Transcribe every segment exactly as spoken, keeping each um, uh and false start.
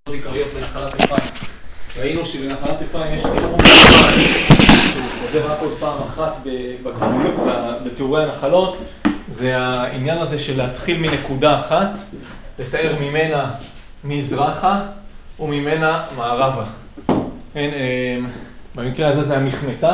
עיקריות לנחלת אפרים. ראינו שבנחלת אפרים יש תיאור שהוא חוזר רק עוד פעם אחת בגבולות, בתיאורי הנחלות, זה העניין הזה של להתחיל מנקודה אחת, לתאר ממנה מזרחה וממנה מערבה. במקרה הזה זה המחמתת.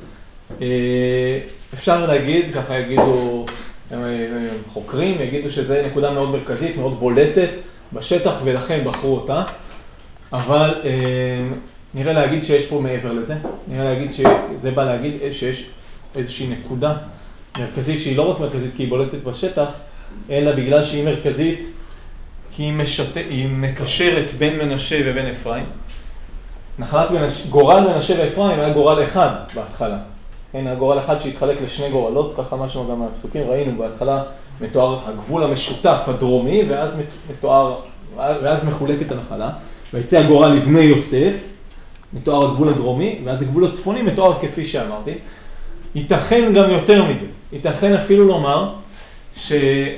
אפשר להגיד, ככה יגידו חוקרים, יגידו שזה נקודה מאוד מרכזית, מאוד בולטת בשטח ולכן בחרו אותה. אבל אה, נראה להגיד שיש פה מעבר לזה, נראה להגיד שזה בא להגיד שיש איזושהי נקודה מרכזית שהיא לא רק מרכזית כי היא בולטת בשטח, אלא בגלל שהיא מרכזית כי היא, משת... היא מקשרת בין מנשה ובין אפרים. נחלת מנש... גורל מנשה ואפרים היה גורל אחד בהתחלה. כן, היה גורל אחד שהתחלק לשני גורלות, ככה משהו גם מהפסוקים ראינו, בהתחלה מתואר הגבול המשותף הדרומי ואז מתואר, ואז מחולקת הנחלה. ויצא הגורל לבני יוסף, מתואר הגבול הדרומי, ואז הגבול הצפוני מתואר כפי שאמרתי. ייתכן גם יותר מזה, ייתכן אפילו לומר ש...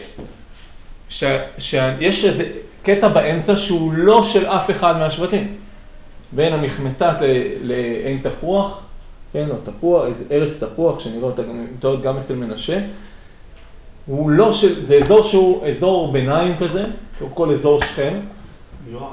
ש... שיש איזה קטע באמצע שהוא לא של אף אחד מהשבטים. בין המחמתת לעין תפוח, כן, או תפוח, איזה ארץ תפוח, שנראה אותה מתוארת גם אצל מנשה. הוא לא של... זה אזור שהוא אזור ביניים כזה, שהוא כל אזור שכם. יואר.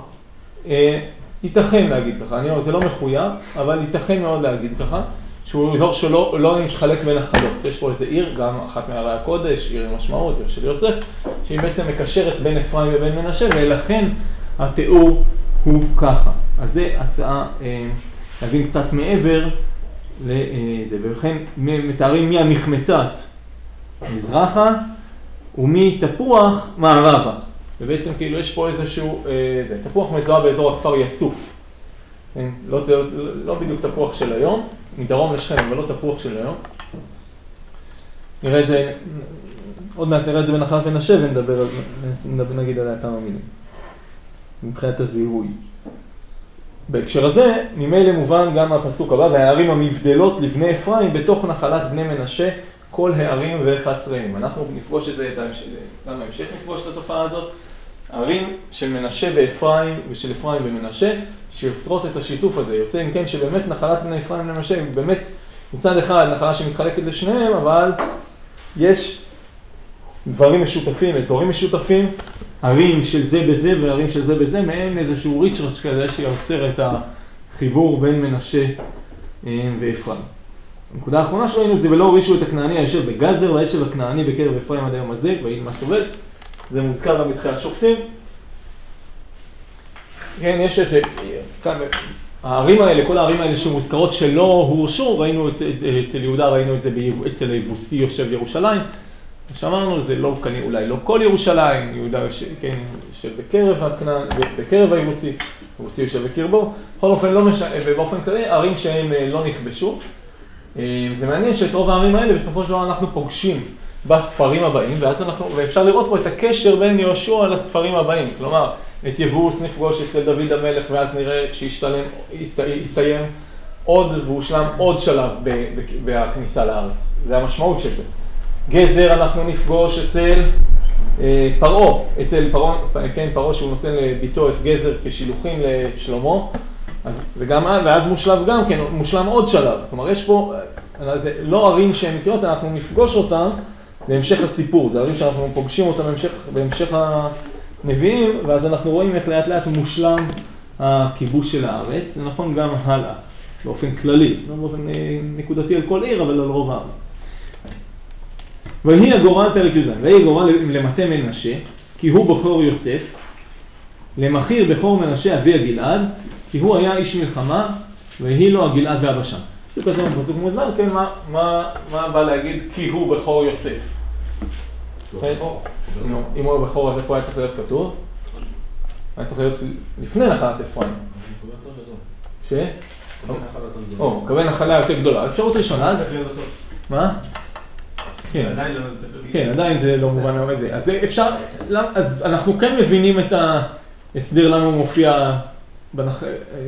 ייתכן להגיד ככה, אני אומר, זה לא מחויב, אבל ייתכן מאוד להגיד ככה, שהוא אזור שלא לא נתחלק בין החלות. יש פה איזה עיר, גם אחת מערי הקודש, עיר עם משמעות, עיר של יוסף, שהיא בעצם מקשרת בין אפרים ובין מנשה, ולכן התיאור הוא ככה. אז זה הצעה אה, להבין קצת מעבר לזה, ולכן מתארים מהמחמתת מזרחה ומתפוח מערבה. ובעצם כאילו יש פה איזשהו, אה, זה, תפוח מזוהה באזור הכפר יסוף. כן? לא, לא, לא בדיוק תפוח של היום, מדרום לשכם, אבל לא תפוח של היום. נראה את זה, עוד מעט נראה את זה בנחלת מנשה ונדבר על, נגיד עליה כמה מילים. מבחינת הזיהוי. בהקשר הזה, ממילא מובן גם הפסוק הבא, והערים המבדלות לבני אפרים בתוך נחלת בני מנשה, כל הערים וחצריהם. אנחנו נפגוש את זה, גם בהמשך נפגוש את התופעה הזאת. הערים של מנשה באפרים ושל אפרים במנשה, שיוצרות את השיתוף הזה. יוצא אם כן שבאמת נחלת בני אפרים ומנשה, באמת מצד אחד נחלה שמתחלקת לשניהם, אבל יש דברים משותפים, אזורים משותפים, ערים של זה בזה וערים של זה בזה, מעין איזשהו ריצ'רץ' כזה שיוצר את החיבור בין מנשה ואפרים. הנקודה האחרונה שראינו זה ולא הורישו את הכנעני הישר בגזר והישב הכנעני בקרב אפרים עד היום הזה, ויהי מה סובל. זה מוזכר גם בתחילת שופטים. כן, יש את זה, כאן, הערים האלה, כל הערים האלה שמוזכרות שלא הורשו, ראינו את זה, אצל יהודה ראינו את זה אצל היבוסי יושב ירושלים. שאמרנו, זה לא כנראה, אולי לא כל ירושלים, יהודה כן, יושב בקרב הכנען, בקרב היבוסי, היבוסי יושב בקרבו. בכל אופן, לא משנה, ובאופן כללי, ערים שהם לא נכבשו. זה מעניין שאת רוב הערים האלה בסופו של דבר אנחנו פוגשים בספרים הבאים, ואז אנחנו, ואפשר לראות פה את הקשר בין יהושע לספרים הבאים. כלומר, את יבוס נפגוש אצל דוד המלך, ואז נראה שישתלם, יסתיים עוד והושלם עוד שלב בכניסה לארץ. זה המשמעות של זה. גזר אנחנו נפגוש אצל אה, פרעה, אצל פרעה, כן, פרעה שהוא נותן לביתו את גזר כשילוחים לשלמה, אז, וגם, ואז מושלם גם כן, מושלם עוד שלב. כלומר, יש פה, זה לא ערים שהן מקריות, אנחנו נפגוש אותם בהמשך הסיפור. זה ערים שאנחנו פוגשים אותם בהמשך, בהמשך הנביאים, ואז אנחנו רואים איך לאט לאט מושלם הכיבוש של הארץ. זה נכון גם הלאה, באופן כללי, לא באופן נקודתי על כל עיר, אבל על רוב הארץ. ויהי הגורל פרק י"ז, ויהי הגורל למטה מנשה, כי הוא בכור יוסף, למחיר בכור מנשה אבי הגלעד, כי הוא היה איש מלחמה, ויהי לו הגלעד והבשן. פסוק הזה הוא פסוק מוזר, כן, מה, מה, מה בא להגיד כי הוא בכור יוסף? אם הוא בכור, אז איפה היה צריך להיות כתוב? היה צריך להיות לפני נחלת אפרים. ש? או, כוון נחלה יותר גדולה. אפשרות ראשונה, מה? כן, עדיין זה לא מובן מה זה. אז אפשר, אז אנחנו כן מבינים את ההסדר למה הוא מופיע בנח...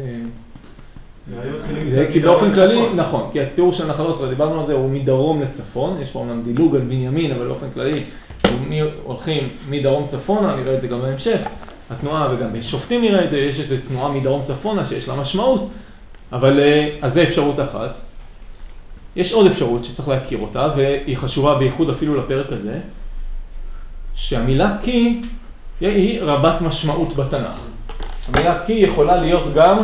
כי באופן כללי, נכון, כי התיאור של הנחלות, דיברנו על זה, הוא מדרום לצפון, יש פה אומנם דילוג על בנימין, אבל באופן כללי, הולכים מדרום צפונה, אני רואה את זה גם בהמשך, התנועה, וגם בשופטים נראה את זה, יש את תנועה מדרום צפונה שיש לה משמעות, אבל אז זה אפשרות אחת. יש עוד אפשרות שצריך להכיר אותה, והיא חשובה בייחוד אפילו לפרק הזה, שהמילה כי היא רבת משמעות בתנ"ך. המילה כי יכולה להיות גם...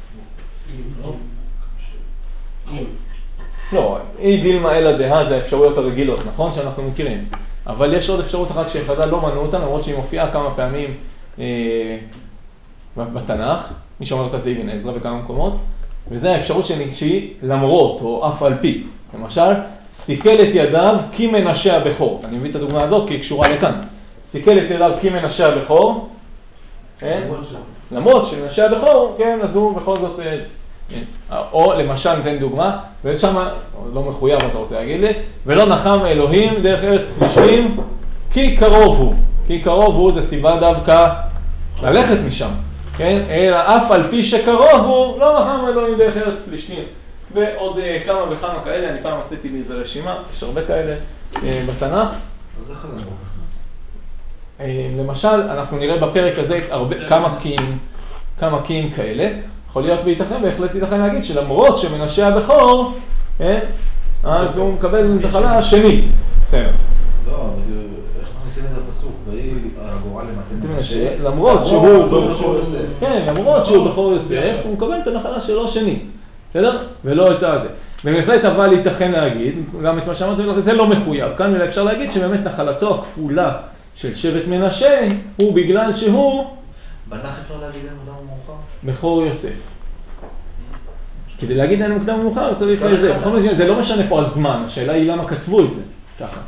לא, אי דילמה אלא דהה זה האפשרויות הרגילות, נכון? שאנחנו מכירים. אבל יש עוד אפשרות אחת שיחדה לא מנעו אותה, למרות שהיא מופיעה כמה פעמים אה, בתנ"ך, מי שאומר אותה זה אבן עזרא בכמה מקומות, וזה האפשרות שהיא למרות או אף על פי. למשל, סיכל את ידיו כי מנשה הבכור. אני מביא את הדוגמה הזאת כי היא קשורה לכאן. סיכל את ידיו כי מנשה הבכור, כן? למרות שמנשה הבכור, כן, אז הוא בכל זאת... או למשל ניתן דוגמה, ושם, לא מחויב אתה רוצה להגיד לי, ולא נחם אלוהים דרך ארץ פלישתים, כי קרוב הוא. כי קרוב הוא זה סיבה דווקא ללכת משם, כן? אלא אף על פי שקרוב הוא, לא נחם אלוהים דרך ארץ פלישתים. ועוד כמה וכמה כאלה, אני פעם עשיתי באיזה רשימה, יש הרבה כאלה בתנ"ך. אז איך אנחנו? למשל, אנחנו נראה בפרק הזה הרבה, כמה קיים, כמה קיים כאלה. יכול להיות בהתכן, בהחלט ייתכן להגיד שלמרות שמנשה הבכור, אז הוא מקבל נחלה שני. בסדר. לא, איך מכניסים את זה לפסוק? והיא הגורל למתן מנשה. למרות שהוא בכור יוסף. כן, למרות שהוא בכור יוסף, הוא מקבל את הנחלה שלו שני. בסדר? ולא את הזה. ובהחלט אבל ייתכן להגיד, גם את מה שאמרתי, זה לא מחויב. כאן אולי אפשר להגיד שבאמת נחלתו הכפולה של שבט מנשה הוא בגלל שהוא... בנח אפשר להגיד אין מוקדם ומאוחר? בכור יוסף. כדי להגיד אין מוקדם ומאוחר צריך לזה. בכל מקרה זה לא משנה פה הזמן, השאלה היא למה כתבו את זה. ככה.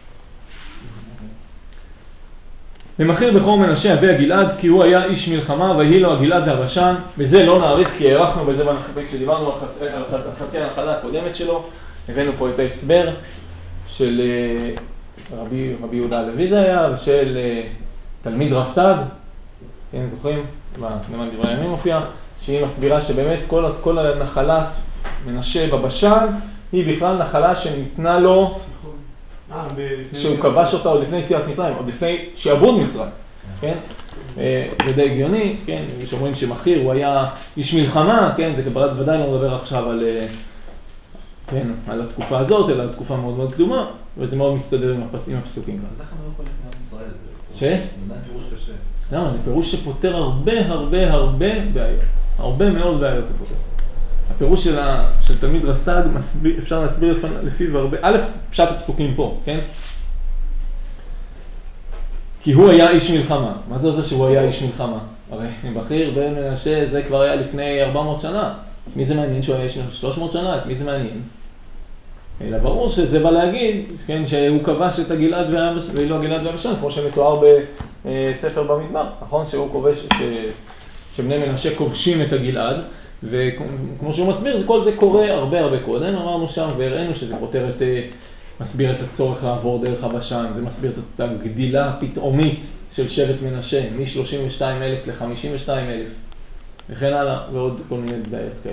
למחיר בכור מנשה אבי הגלעד, כי הוא היה איש מלחמה, ויהי לו הגלעד והבשן, וזה לא נעריך כי הערכנו בזה כשדיברנו על חצי, על חצי הנחלה הקודמת שלו, הבאנו פה את ההסבר של רבי, רבי יהודה הלוי זה היה, ושל תלמיד רס"ג, כן, זוכרים? בנאמן דברי הימים מופיע, שהיא מסבירה שבאמת כל, כל הנחלת מנשה בבשן, היא בכלל נחלה שניתנה לו, שהוא כבש אותה עוד לפני יציאת מצרים, עוד לפני שעבוד מצרים, כן? זה די הגיוני, כן? שאומרים שמחיר הוא היה איש מלחמה, כן? זה ודאי לא מדבר עכשיו על, כן, על התקופה הזאת, אלא תקופה מאוד מאוד קדומה, וזה מאוד מסתדר עם הפסוקים. אז איך אנחנו לא יכולים לעם ישראל? ש? זה עדיין פירוש קשה. למה? זה פירוש שפותר הרבה הרבה הרבה בעיות. הרבה מאוד בעיות הוא פותר. הפירוש של, ה, של תלמיד רס"ג אפשר להסביר לפיו הרבה, א', פשט הפסוקים פה, כן? כי הוא היה איש מלחמה. מה זה עוזר שהוא היה איש מלחמה? הרי בכיר בן מנשה זה כבר היה לפני ארבע מאות שנה. את מי זה מעניין שהוא היה איש שלוש מאות שנה? את מי זה מעניין? אלא ברור שזה בא להגיד, כן, שהוא כבש את הגלעד ואילו הגלעד והבשן, כמו שמתואר בספר במדבר, נכון? שהוא כובש, ש, שבני מנשה כובשים את הגלעד, וכמו שהוא מסביר, כל זה קורה הרבה הרבה קודם, אמרנו שם והראינו שזה פותר את, מסביר את הצורך לעבור דרך הבשן, זה מסביר את הגדילה הפתאומית של שבט מנשה, מ-שלושים ושתיים אלף ל-חמישים ושתיים אלף, וכן הלאה, ועוד כל מיני בעיות כאלה.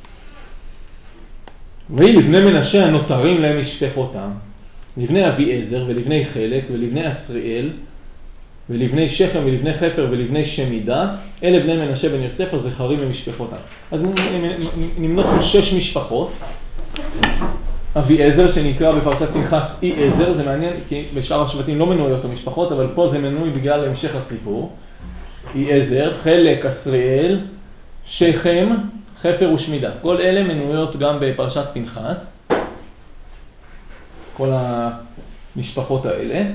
ויהי לבני מנשה הנותרים להם ישטף אותם, לבני אביעזר ולבני חלק ולבני אסריאל ולבני שכם ולבני חפר ולבני שמידה, אלה בני מנשה בן יוסף הזכרים ומשפחותם. אז נמנות פה שש משפחות. אביעזר שנקרא בפרשת פנחס אי עזר, זה מעניין כי בשאר השבטים לא מנויות המשפחות, אבל פה זה מנוי בגלל המשך הסיפור. אי עזר, חלק, אסריאל, שכם, חפר ושמידה. כל אלה מנויות גם בפרשת פנחס. כל המשפחות האלה.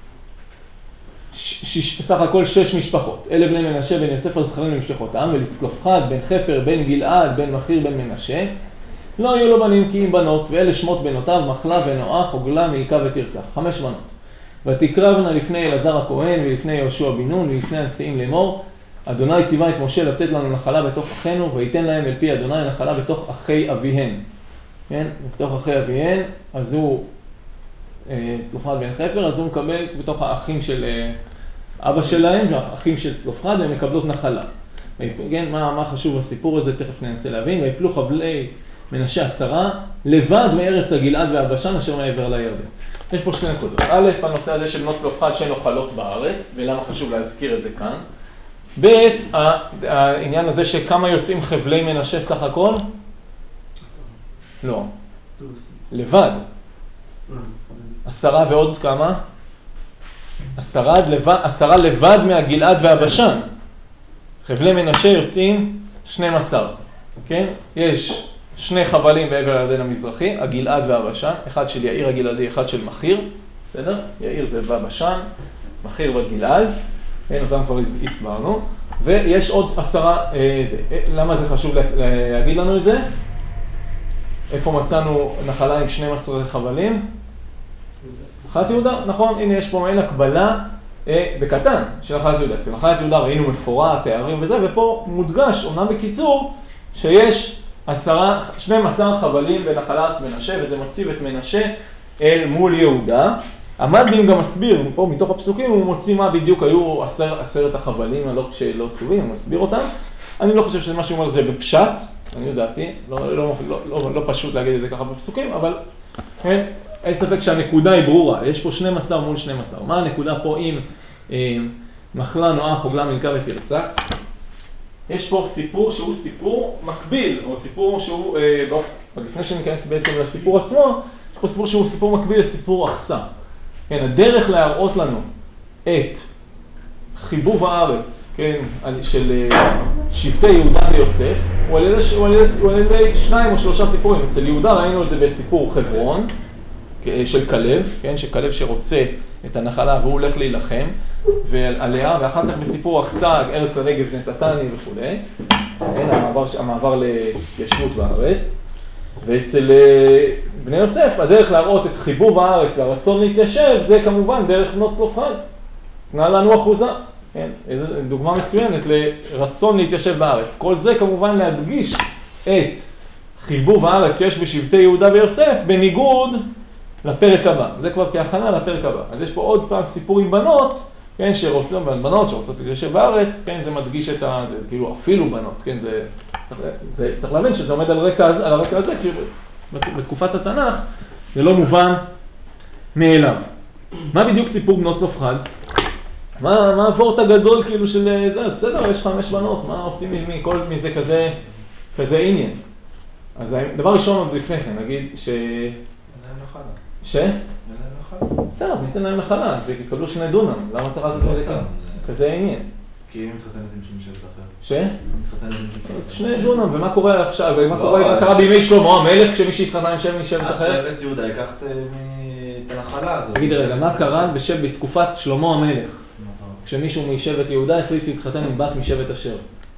ש- סך הכל שש משפחות. אלה בני מנשה בן יוסף הזכרים למשפחותם, ולצלופחד בן חפר בן גלעד בן מחיר בן מנשה. לא היו לו בנים כי אם בנות, ואלה שמות בנותיו, מחלה ונועה, חוגלה, מילכה ותרצה. חמש בנות. ותקרבנה לפני אלעזר הכהן ולפני יהושע בן נון ולפני הנשיאים לאמור, אדוני ציווה את משה לתת לנו נחלה בתוך אחינו, וייתן להם אל פי אדוני נחלה בתוך אחי אביהן. כן? בתוך אחי אביהן, אז הוא צלופחד בן חפר, אז הוא מקבל בתוך האחים של אבא שלהם, האחים של צלופחד, והם מקבלות נחלה. כן? מה, מה חשוב בסיפור הזה? תכף ננסה להבין. ויפלו חבלי מנשה עשרה, לבד מארץ הגלעד והבשן אשר מעבר לירדן. יש פה שני נקודות. א', הנושא הזה של בנות צלופחד שהן אוכלות בארץ, ולמה חשוב להזכיר את זה כאן? ב' העניין הזה שכמה יוצאים חבלי מנשה סך הכל? לא. לבד. עשרה ועוד כמה? עשרה לבד, עשרה לבד מהגלעד והבשן. חבלי מנשה יוצאים שנים עשר. כן? יש שני חבלים בעבר הירדן המזרחי, הגלעד והבשן, אחד של יאיר הגלעדי, אחד של מחיר. בסדר? יאיר זה בבשן, מחיר בגלעד. כן, אותם כבר הסברנו. ויש עוד עשרה, אה, זה. למה זה חשוב להגיד לנו את זה? איפה מצאנו נחלה עם שנים עשר חבלים? נחלת יהודה, נכון, הנה יש פה מעין הקבלה אה, בקטן של נחלת יהודה. אצל נחלת יהודה ראינו מפורט, תארים וזה, ופה מודגש, אומנם בקיצור, שיש עשרה, שנים עשר חבלים בנחלת מנשה, וזה מציב את מנשה אל מול יהודה. המדלים גם מסביר, פה מתוך הפסוקים הוא מוציא מה בדיוק היו עשר, עשרת החבלים הלא שלא כתובים, הוא מסביר אותם. אני לא חושב שזה מה שהוא אומר זה בפשט, אני יודעתי, לא, לא, לא, לא, לא פשוט להגיד את זה ככה בפסוקים, אבל כן, אין ספק שהנקודה היא ברורה, יש פה שנים עשר מול שנים עשר. מה הנקודה פה עם אה, מחלה, נועה, חוגלה, מלכה ותרצה? יש פה סיפור שהוא סיפור מקביל, או סיפור שהוא, אה, בוא, לפני שניכנס בעצם לסיפור עצמו, יש פה סיפור שהוא סיפור מקביל לסיפור אכסה. כן, הדרך להראות לנו את חיבוב הארץ, כן, של שבטי יהודה ויוסף, הוא על ידי, הוא על ידי, הוא על ידי שניים או שלושה סיפורים. אצל יהודה ראינו את זה בסיפור חברון, של כלב, כן, שכלב שרוצה את הנחלה והוא הולך להילחם, ועליה, ואחר כך בסיפור אכסה, ארץ הנגב נתתני וכו'. כן, המעבר, המעבר להתיישבות בארץ. ואצל בני יוסף, הדרך להראות את חיבוב הארץ והרצון להתיישב, זה כמובן דרך בנות צלופחד. תנה לנו אחוזה. כן, איזו דוגמה מצוינת לרצון להתיישב בארץ. כל זה כמובן להדגיש את חיבוב הארץ שיש בשבטי יהודה ויוסף, בניגוד לפרק הבא. זה כבר כהכנה לפרק הבא. אז יש פה עוד פעם סיפור עם בנות, כן, שרוצות, בנות שרוצות להתיישב בארץ, כן, זה מדגיש את ה... זה כאילו אפילו בנות, כן, זה... זה צריך להבין שזה עומד על הרקע, על הרקע הזה, כי בתקופת התנ"ך זה לא מובן מאליו. מה בדיוק סיפור בנות צלופחד? מה, מה הוורט הגדול כאילו של זה? אז בסדר, יש חמש בנות, מה עושים מכל מזה כזה, כזה עניין? אז דבר ראשון עוד לפני כן, נגיד ש... אין להם נחלה. ש? אין להם נחלה. בסדר, ניתן להם נחלה, זה יקבלו שני דונם, למה צריך לעשות את זה כאן? כזה עניין. כי היא מתחתנת עם שם שבט אחר. ש? מתחתנת עם שם שבט. שני דונם, ומה קורה עכשיו? ומה קורה, קרה בימי שלמה המלך כשמי שהתחתנה עם שם משבט אחר? אז שבט יהודה ייקח את הנחלה הזאת. תגיד רגע, מה קרה בתקופת שלמה המלך? כשמישהו משבט יהודה החליט להתחתן עם בת משבט אשר.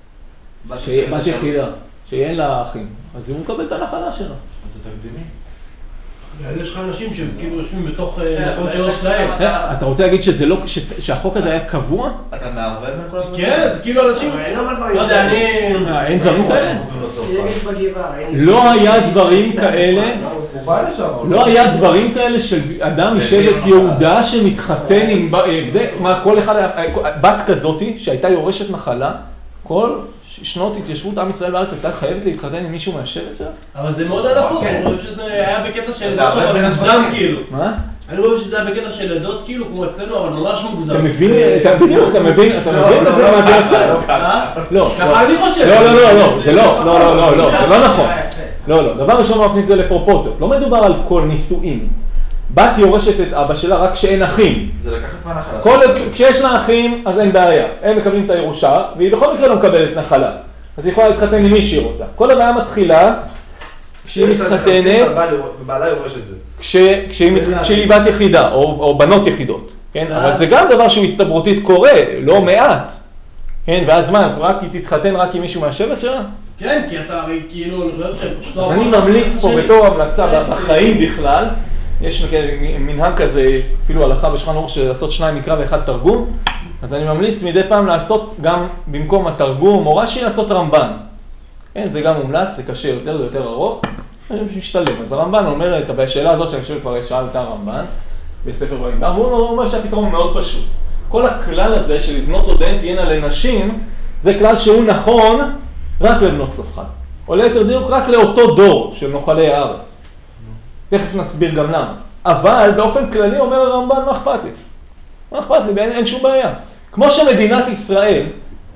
בת יחידה, שאין לה אחים. אז הוא מקבל את הנחלה שלה. אז זה תקדימי. יש לך אנשים שהם כאילו יושבים בתוך מקום שלא שלהם. אתה רוצה להגיד שהחוק הזה היה קבוע? אתה מערבב בין כל הזמן? כן, זה כאילו אנשים... לא יודע, אני... אין דברים כאלה? יש בגבעה. לא היה דברים כאלה, לא היה דברים כאלה של אדם משבט יהודה שמתחתן עם... זה, מה, כל אחד, בת כזאתי שהייתה יורשת נחלה, כל... שנות התיישבות עם ישראל בארץ הייתה חייבת להתחתן עם מישהו מהשבט שלה? אבל זה מאוד עדפות, אני חושב שזה היה בקטע של עדות, אבל מוגזם כאילו. מה? אני חושב שזה היה בקטע של עדות כאילו, כמו אצלנו, אבל ממש מוגזם. אתה מבין, אתה בדיוק, אתה מבין, אתה מבין את זה מה זה יוצא? לא, ככה אני חושב. לא, לא, לא, לא, זה לא, לא, לא, לא, זה לא נכון. לא, לא, דבר ראשון מכניס זה לפרופורציות, לא מדובר על כל נישואים. בת יורשת את אבא שלה רק כשאין אחים. זה לקחת מהנחלה. כל, כשיש לה אחים, אז אין בעיה. הם מקבלים את הירושה, והיא בכל מקרה לא מקבלת נחלה. אז היא יכולה להתחתן עם מי שהיא רוצה. כל הבעיה מתחילה, כשהיא מתחתנת, ובעלה יורש את זה. כשהיא בת יחידה, או בנות יחידות. אבל זה גם דבר שהוא הסתברותית קורה, לא מעט. ואז מה, אז רק היא תתחתן רק עם מישהו מהשבט שלה? כן, כי אתה הרי כאילו, אני חושב שהם... אז אני ממליץ פה בתור המלצה בחיים בכלל, יש מנהג כזה, אפילו הלכה בשולחן ערוך של לעשות שניים מקרא ואחד תרגום, אז אני ממליץ מדי פעם לעשות גם במקום התרגום, או רש"י לעשות רמב"ן. כן, זה גם מומלץ, זה קשה יותר ויותר ארוך, אני חושב שמשתלם. אז הרמב"ן אומר את השאלה הזאת שאני חושב כבר שאלת הרמב"ן בספר במדבר, והוא אומר שהפתרון הוא מאוד פשוט. כל הכלל הזה של לבנות עודן תהיינה לנשים, זה כלל שהוא נכון רק לבנות צלופחד. או ליתר דיוק רק לאותו דור של נוחלי הארץ. תכף נסביר גם למה. אבל באופן כללי אומר הרמב"ן, מה אכפת לי? מה אכפת לי? אין, אין שום בעיה. כמו שמדינת ישראל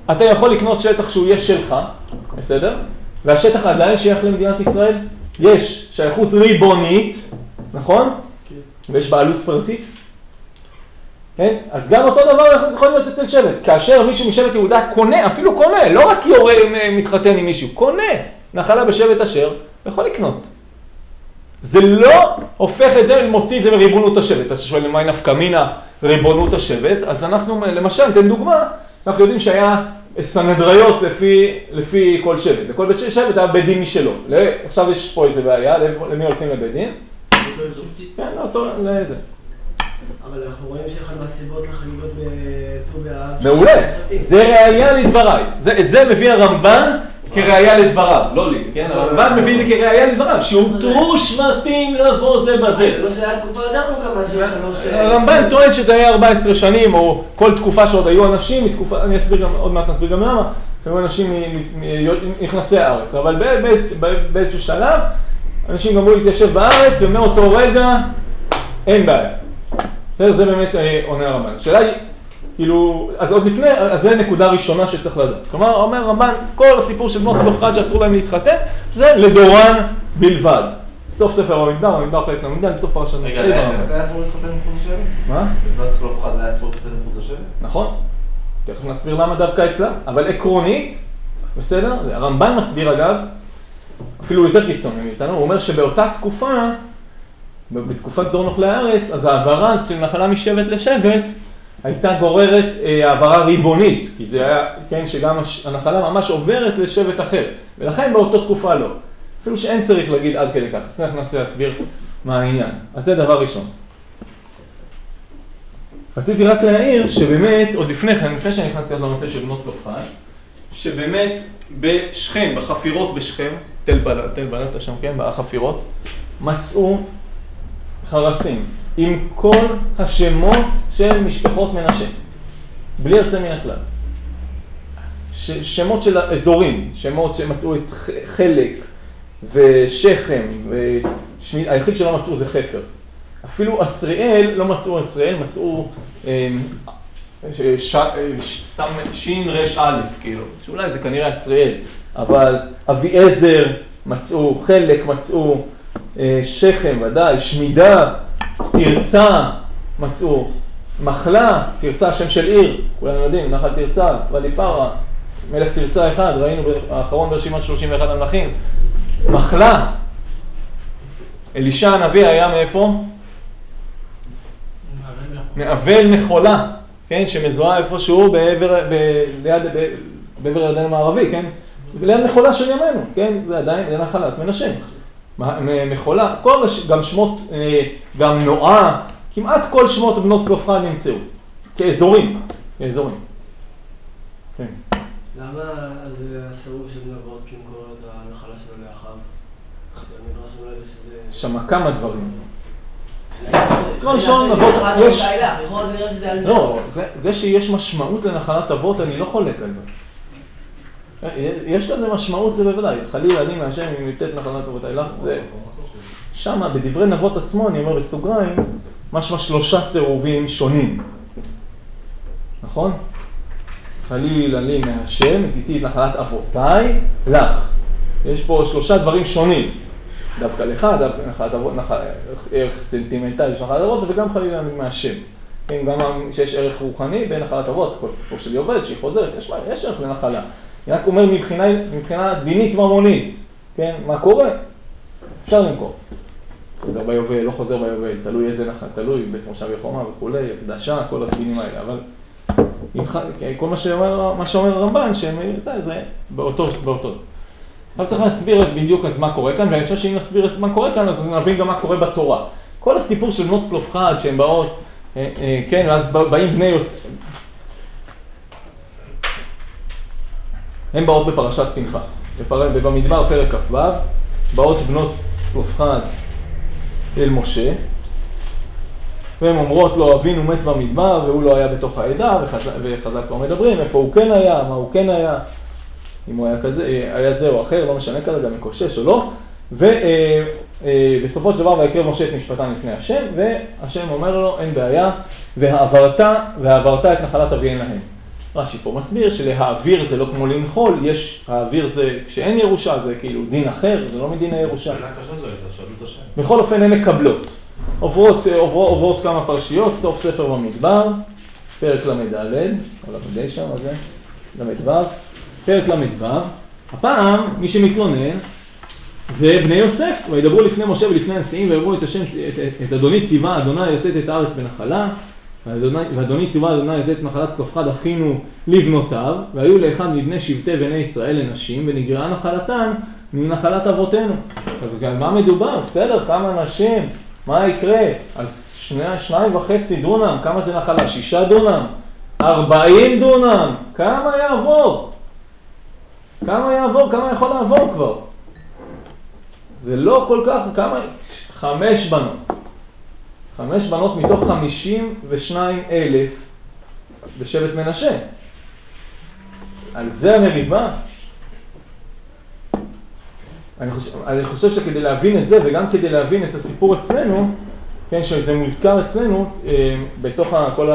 אתה יכול לקנות שטח שהוא יהיה שלך, בסדר? והשטח עדיין שייך למדינת ישראל. יש שייכות ריבונית, נכון? כן. ויש בעלות פרטית. כן? אז גם אותו דבר יכול להיות אצל שבט. כאשר מישהו משבט יהודה קונה, אפילו קונה, לא רק יורה מתחתן עם מישהו, קונה נחלה בשבט אשר, יכול לקנות. זה לא הופך את זה, מוציא את זה מריבונות השבט. אתה שואל למה נפקא מינה ריבונות השבט, אז אנחנו, למשל, ניתן דוגמה, אנחנו יודעים שהיה סנהדריות לפי, לפי כל שבט. לכל שבט היה בית דין משלו. עכשיו יש פה איזה בעיה, למי הולכים לבית דין? כן, לא, אותו, לזה. אבל אנחנו רואים שאחד מהסיבות לחגיגות בט"ו באב... מעולה, זה ראייה לדבריי. את זה מביא הרמב"ן כראייה לדבריו, לא לי, כן? הרמב"ן מביא את זה כראייה לדבריו, שהותרו שבטים לבוא זה בזה. לא שהיה תקופה יותר ארוכה מאשר שלוש... הרמב"ן טוען שזה היה ארבע עשרה שנים, או כל תקופה שעוד היו אנשים, אני אסביר גם, עוד מעט נסביר גם למה, היו אנשים נכנסי הארץ, אבל באיזשהו שלב, אנשים גמרו להתיישב בארץ, ומאותו רגע אין בעיה. זה באמת עונה הרמב"ן. השאלה היא, כאילו, אז עוד לפני, אז זה נקודה ראשונה שצריך לדעת. כלומר, אומר הרמב"ן, כל הסיפור של בנות צלופחד שאסור להם להתחתן, זה לדורן בלבד. סוף ספר במדבר, במדבר פרק למדבר, סוף פרשת נשיא. רגע, אתה היה אסור להתחתן מחוץ השבט? מה? בנות צלופחד היה אסור להתחתן מחוץ השבט? נכון. תכף נסביר למה דווקא אצלה, אבל עקרונית, בסדר? הרמב"ן מסביר אגב, אפילו יותר קיצוני מאיתנו, הוא אומר שבאותה תקופה, בתקופת דור נוכלי הארץ, אז העברה של נחלה משבט לשבט הייתה גוררת אה, העברה ריבונית, כי זה היה, כן, שגם הנחלה ממש עוברת לשבט אחר, ולכן באותו תקופה לא. אפילו שאין צריך להגיד עד כדי כך, צריך ננסה להסביר מה העניין. אז זה דבר ראשון. רציתי רק להעיר שבאמת, עוד לפני כן, לפני שאני נכנסתי עד לנושא של בנות צלופחד, שבאמת בשכם, בחפירות בשכם, תל בלד, תל בלד שם, כן, בחפירות, מצאו חרסים עם כל השמות של משפחות מנשה, בלי יוצא מן הכלל. ש- שמות של האזורים, שמות שמצאו את חלק ושכם, ושמי, היחיד שלא מצאו זה חפר. אפילו אסריאל, לא מצאו אסריאל, מצאו ש- ש- ש- שין רש א', כאילו, שאולי זה כנראה אסריאל, אבל אביעזר מצאו, חלק מצאו, שכם ודאי, שמידה, תרצה מצאו, מחלה, תרצה שם של עיר, כולנו יודעים, נחל תרצה, וליפרה, מלך תרצה אחד, ראינו האחרון ברשימת שלושים ואחד המלכים, מחלה, אלישע הנביא היה מאיפה? מאבל מחולה, כן, שמזוהה איפשהו בעבר, ב, ליד, ב, בעבר ירדן המערבי, כן, ליד מחולה של ימינו, כן, זה עדיין, זה נחלת מנשה. מחולה, כל, גם שמות, גם נועה, כמעט כל שמות בנות צלופחד נמצאו, כאזורים, כאזורים. כן. למה זה הסירוב של נבות כי הוא קורא את הנחלה שלו לאחיו? שם כמה דברים. ראשון, נבות, יש... לא, זה שיש משמעות לנחלת אבות, אני לא חולק על זה. יש לזה משמעות, זה בוודאי. חלילה אני מהשם, אם יתת נחלת אבות אילך, זה... שמה, בדברי נבות עצמו, אני אומר בסוגריים, משמע שלושה סירובים שונים. נכון? חלילה לי מהשם, איתי את נחלת אבותיי, לך. יש פה שלושה דברים שונים. דווקא לך, דווקא נחלת אבות, ערך סנטימנטלי של נחלת אבות, וגם חלילה לי מהשם. כן, גם שיש ערך רוחני בין נחלת אבות, כל סיפור שלי עובד, שהיא חוזרת, יש, יש ערך לנחלה. אני רק אומר מבחינה, מבחינה דינית ומונית, כן, מה קורה? אפשר למכור. חוזר ביובל, לא חוזר ביובל, תלוי איזה נחל, תלוי בית מושב יחומה וכולי, הקדשה, כל הדברים האלה, אבל כל מה שאומר, מה שאומר הרמב"ן, שזה זה באותו, באותו. עכשיו צריך להסביר בדיוק אז מה קורה כאן, ואני חושב שאם נסביר את מה קורה כאן, אז נבין גם מה קורה בתורה. כל הסיפור של בנות צלופחד שהן באות, כן, ואז באים בני יוסף, הן באות בפרשת פנחס, ובמדבר פרק כ"ו, באות בנות צלופחד אל משה, והן אומרות לו, אבינו מת במדבר, והוא לא היה בתוך העדה, וחזק כבר מדברים, איפה הוא כן היה, מה הוא כן היה, אם הוא היה כזה, היה זה או אחר, לא משנה כרגע, מקושש או לא, ובסופו של דבר ויקרב משה את משפטן לפני השם, והשם אומר לו, אין בעיה, והעברת, והעברת את נחלת אביהן להם. רש"י פה מסביר שלהעביר זה לא כמו לנחול, יש, העביר זה, כשאין ירושה זה כאילו דין אחר, זה לא מדין הירושה. שאלה קשה זו הייתה, שאלו את השם. בכל אופן הן מקבלות. עוברות, עוברות, עוברות כמה פרשיות, סוף ספר במדבר, פרק למד ד', או למד שם, אז זה, למד ו', פרק למד ו'. הפעם, מי שמתלונן, זה בני יוסף, וידברו לפני משה ולפני הנשיאים, ויאמרו את השם, את, את, את אדוני ציווה, אדוני לתת את הארץ בנחלה, ואדוני, ואדוני ציווה, אדוני לתת את נחלת צלפחד אחינו לבנותיו, והיו לאחד מבני שבטי בני ישראל לנשים, ונגרעה נחלתן מנחלת אבותינו. אז על מה מדובר? בסדר, כמה נשים, מה יקרה? אז שני, שניים וחצי דונם, כמה זה נחלה? שישה דונם? ארבעים דונם? כמה יעבור? כמה יעבור? כמה יכול לעבור כבר? זה לא כל כך, כמה? חמש בנות. חמש בנות מתוך חמישים ושניים אלף בשבט מנשה. על זה המריבה. אני חושב, אני חושב שכדי להבין את זה, וגם כדי להבין את הסיפור אצלנו, כן, שזה מוזכר אצלנו, בתוך כל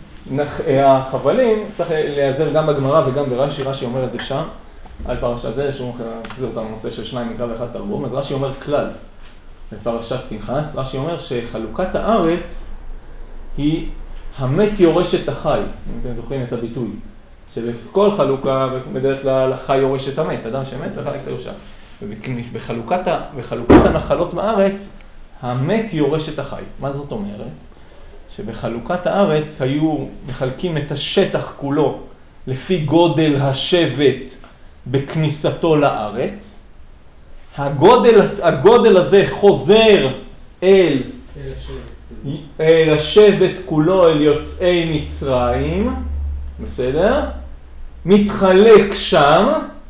החבלים, צריך להיעזר גם בגמרא וגם ברש"י, רש"י אומר את זה שם, על פרשת זה, שהוא מחזיר אותנו לנושא של שניים מקרא ואחד תרגום, אז רש"י אומר כלל, בפרשת פנחס, רש"י אומר שחלוקת הארץ היא המת יורש את החי, אם אתם זוכרים את הביטוי, שבכל חלוקה, בדרך כלל החי יורש את המת, אדם שמת וחלק את הירושה. ובחלוקת, בחלוקת הנחלות בארץ, המת יורש את החי. מה זאת אומרת? שבחלוקת הארץ היו מחלקים את השטח כולו לפי גודל השבט בכניסתו לארץ. הגודל, הגודל הזה חוזר אל, אל השבט כולו, אל יוצאי מצרים, בסדר? מתחלק שם,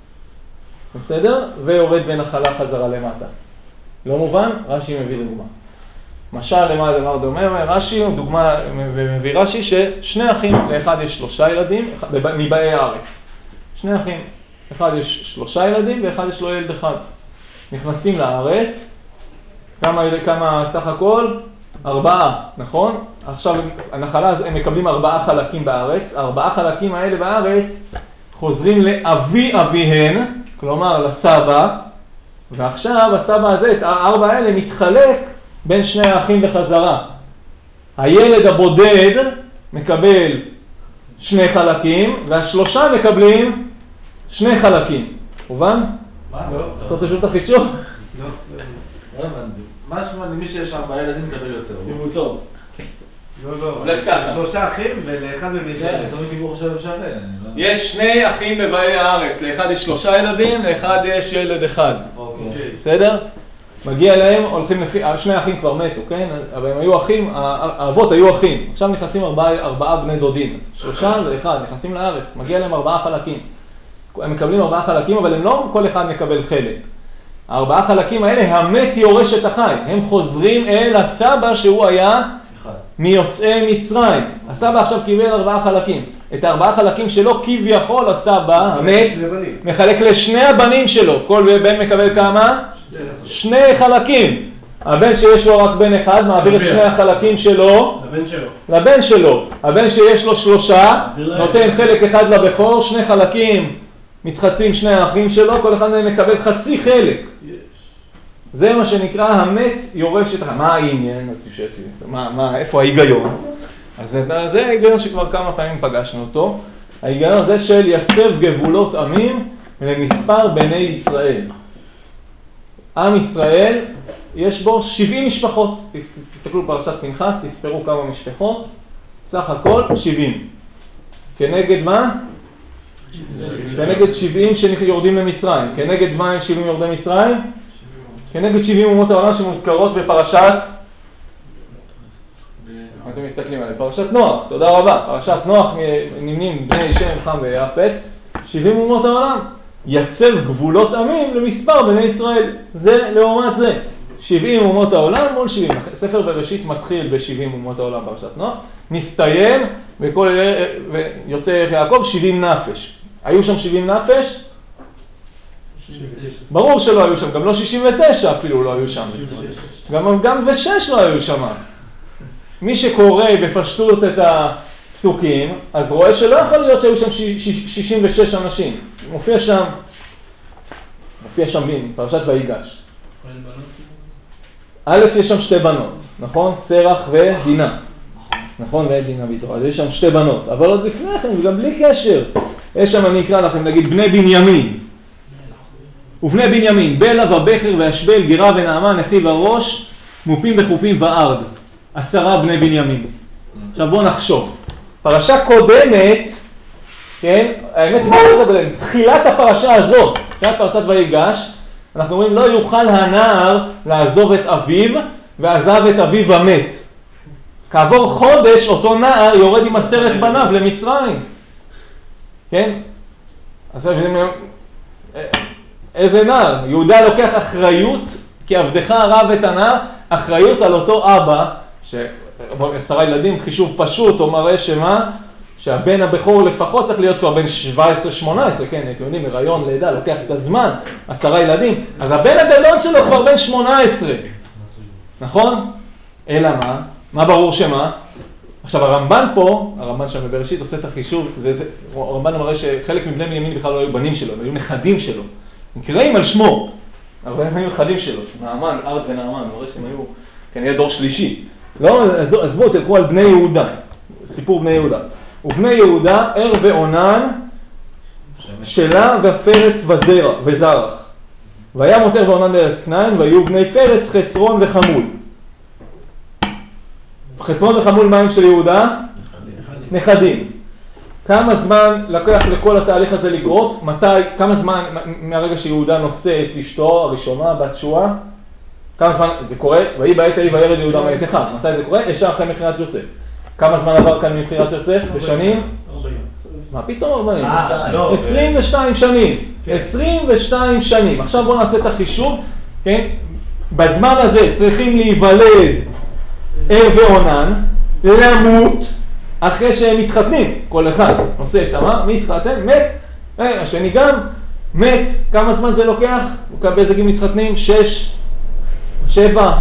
בסדר? ויורד בנחלה חזרה למטה. לא מובן? רש"י מביא דוגמה. משל למה הדבר דומה? רש"י, דוגמה, מביא רש"י ששני אחים, לאחד יש שלושה ילדים, מבאי הארץ. שני אחים, אחד יש שלושה ילדים ואחד יש לו ילד אחד. נכנסים לארץ, כמה, כמה סך הכל? ארבעה, נכון? עכשיו הנחלה, הם מקבלים ארבעה חלקים בארץ, ארבעה חלקים האלה בארץ חוזרים לאבי אביהן, כלומר לסבא, ועכשיו הסבא הזה, את הארבע האלה מתחלק בין שני האחים בחזרה. הילד הבודד מקבל שני חלקים, והשלושה מקבלים שני חלקים. מובן? מה? לעשות פשוט החישוב? לא, לא הבנתי. מה שמע, למי שיש ארבעה ילדים מקבל יותר. שימו טוב. לא, לא. הולך ככה. שלושה אחים ולאחד מביא כן, בסוף גיבור חושב שווה. יש שני אחים בבאי הארץ, לאחד יש שלושה ילדים, לאחד יש ילד אחד. אוקיי. בסדר? מגיע להם, הולכים לפי, שני אחים כבר מתו, כן? אבל הם היו אחים, האבות היו אחים. עכשיו נכנסים ארבעה, ארבעה בני דודים. שלושה ואחד, נכנסים לארץ, מגיע להם ארבעה חלקים. הם מקבלים ארבעה חלקים, אבל הם לא כל אחד מקבל חלק. הארבעה חלקים האלה, המת יורש את החי. הם חוזרים אל הסבא שהוא היה מיוצאי מצרים. הסבא עכשיו קיבל ארבעה חלקים. את הארבעה חלקים שלו כביכול הסבא, המת, מחלק לשני הבנים שלו. כל בן מקבל כמה? שני חלקים. הבן שיש לו רק בן אחד מעביר את שני החלקים שלו לבן שלו. לבן שלו. הבן שיש לו שלושה נותן חלק אחד לבכור, שני חלקים מתחצים שני האחים שלו, כל אחד מהם מקבל חצי חלק. זה מה שנקרא המת יורש את החי. מה העניין? אז תשאלתי, מה, מה, איפה ההיגיון? אז זה, זה ההיגיון שכבר כמה פעמים פגשנו אותו. ההיגיון זה של יצב גבולות עמים למספר בני ישראל. עם ישראל, יש בו שבעים משפחות. תסתכלו פרשת פנחס, תספרו כמה משפחות. סך הכל שבעים. כנגד מה? כנגד שבעים שיורדים למצרים. כנגד מה הם שבעים יורדי מצרים? כנגד שבעים אומות העולם שמוזכרות בפרשת, אתם מסתכלים עליהם, פרשת נוח, תודה רבה, פרשת נוח נמנים בני שם, חם ויפת, שבעים אומות העולם, יצב גבולות עמים למספר בני ישראל, זה לעומת זה, שבעים אומות העולם מול שבעים, ספר בראשית מתחיל ב-שבעים אומות העולם פרשת נוח, מסתיים וכל יוצא יעקב שבעים נפש, היו שם שבעים נפש? ברור שלא היו שם, גם לא שישים ותשע אפילו לא היו שם. גם, גם ושש לא היו שם. מי שקורא בפשטות את פסוקים, אז רואה שלא יכול להיות שהיו שם שישים ושש אנשים. מופיע שם, מופיע שם בין, פרשת ויגש. א', יש שם שתי בנות, נכון? סרח ודינה. נכון? ודינה ביתו. אז יש שם שתי בנות. אבל עוד לפני כן, וגם בלי קשר, יש שם, אני אקרא לכם, נגיד, בני בנימין. ובני בנימין, בלה ובכר ואשבל, גירה ונעמן, אחיו הראש, מופים וחופים וארד. עשרה בני בנימין. עכשיו בואו נחשוב. פרשה קודמת, כן? האמת, תחילת הפרשה הזאת, תחילת פרשת ויגש, אנחנו אומרים, לא יוכל הנער לעזוב את אביו, ועזב את אביו המת. כעבור חודש, אותו נער יורד עם עשרת בניו למצרים. כן? אז איזה נער? יהודה לוקח אחריות, כי עבדך הרב את הנער, אחריות על אותו אבא, שעשרה ילדים, חישוב פשוט, הוא מראה שמה? שהבן הבכור לפחות צריך להיות כבר בן שבע עשרה שמונה עשרה, כן, אתם יודעים, הריון, לידה, לוקח קצת זמן, עשרה ילדים, אז הבן הגדול שלו כבר בן שמונה עשרה, נכון? אלא מה? מה ברור שמה? עכשיו הרמב"ן פה, הרמב"ן שם בבראשית עושה את החישוב, זה, זה, הרמב"ן מראה שחלק מבני בנימין בכלל לא היו בנים שלו, היו נכדים שלו, נקראים על שמו, אבל הם היו נכדים שלו, נעמן, ארד ונעמן, מראה שהם היו כנראה דור שלישי. לא, עזבו, תלכו על בני יהודה, סיפור בני יהודה. ובני יהודה, ער ועונן, שלה ופרץ וזרח, וזרח. והיה מותר ועונן בארץ כנען, והיו בני פרץ, חצרון וחמול. חצרון וחמול מים של יהודה? נכדים. נכדים. כמה זמן לקח לכל התהליך הזה לקרות? מתי, כמה זמן מהרגע שיהודה נושא את אשתו הראשונה, בת שועה? כמה זמן, זה קורה, ויהי בעת ההיא וירד יהודה מאת אחד. מתי זה קורה? ישר אחרי מכירת יוסף. כמה זמן עבר כאן מבחירת יוסף? בשנים? ארבעים. מה פתאום ארבעים? לא. עשרים ושתיים שנים. עשרים ושתיים שנים. עכשיו בואו נעשה את החישוב, כן? בזמן הזה צריכים להיוולד ער ועונן, למות, אחרי שהם מתחתנים. כל אחד נושא את המה, מתחתן, מת. השני גם מת. כמה זמן זה לוקח? באיזה גיל מתחתנים? שש, שבע.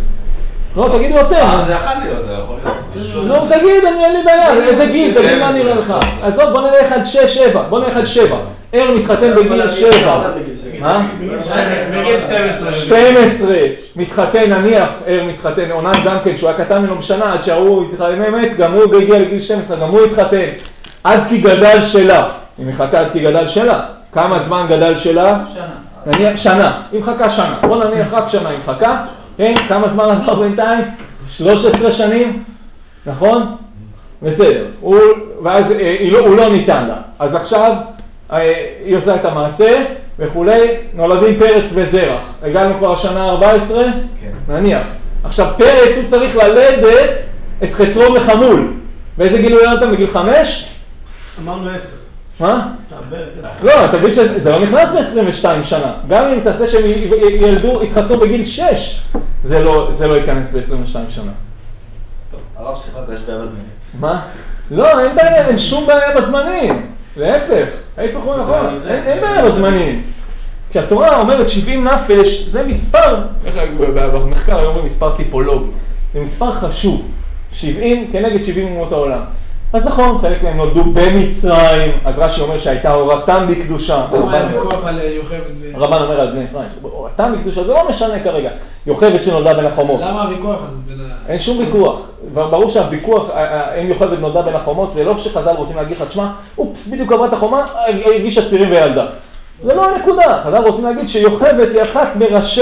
לא, תגיד יותר. אה, זה יכול להיות, זה יכול להיות. לא, תגיד, אני אין לי בעיה, איזה גיל, תגיד מה נראה לך. אז בוא נלך עד שש, שבע, בוא נלך עד שבע. ער מתחתן בגיל שבע. מה? בגיל שתים עשרה. שתים עשרה, מתחתן, נניח, ער מתחתן, עונן גם כן, שהוא היה קטן ממנו בשנה, עד שהוא התחתן באמת, גם הוא הגיע לגיל שתים עשרה, גם הוא התחתן. עד כי גדל שלה. היא מחכה עד כי גדל שלה. כמה זמן גדל שלה? שנה. נניח, שנה. היא מחכה שנה. בוא נניח רק שנה, היא מחכה. כן, כמה זמן עבר בינתיים? שלוש עשרה שנים, נכון? בסדר. הוא, ואז היא לא, הוא לא ניתן לה. אז עכשיו היא עושה את המעשה וכולי, נולדים פרץ וזרח. הגענו כבר השנה ה-ארבע עשרה? כן. נניח. עכשיו פרץ הוא צריך ללדת את חצרון וחמול. באיזה גיל הוא ילד אותם? בגיל חמש? אמרנו עשר. מה? לא, תגיד שזה לא נכנס ב-עשרים ושתיים שנה. גם אם תעשה שהם ילדו, התחתנו בגיל שש, זה לא, זה לא ייכנס ב-עשרים ושתיים שנה. טוב, הרב שכחת, יש בעיה בזמנים. מה? לא, אין בעיה, אין שום בעיה בזמנים. להפך, ההפך הוא נכון, אין, אין בעיה בזמנים. כשהתורה אומרת שבעים נפש, זה מספר, במחקר היום זה מספר טיפולוגי, זה מספר חשוב. שבעים כנגד שבעים אומות העולם. אז נכון, חלק מהם נולדו במצרים, אז רש"י אומר שהייתה הורתם בקדושה. למה היה ויכוח על יוכבד? הרמב"ן אומר על בני אפרים, הורתם בקדושה, זה לא משנה כרגע. יוכבד שנולדה בין החומות. למה הוויכוח הזה בין ה... אין שום ויכוח. ברור שהוויכוח, אם יוכבד נולדה בין החומות, זה לא שחז"ל רוצים להגיד לך, תשמע, אופס, בדיוק עברה את החומה, הרגישה צירים וילדה. זה לא הנקודה. חז"ל רוצים להגיד שיוכבד היא אחת מראשי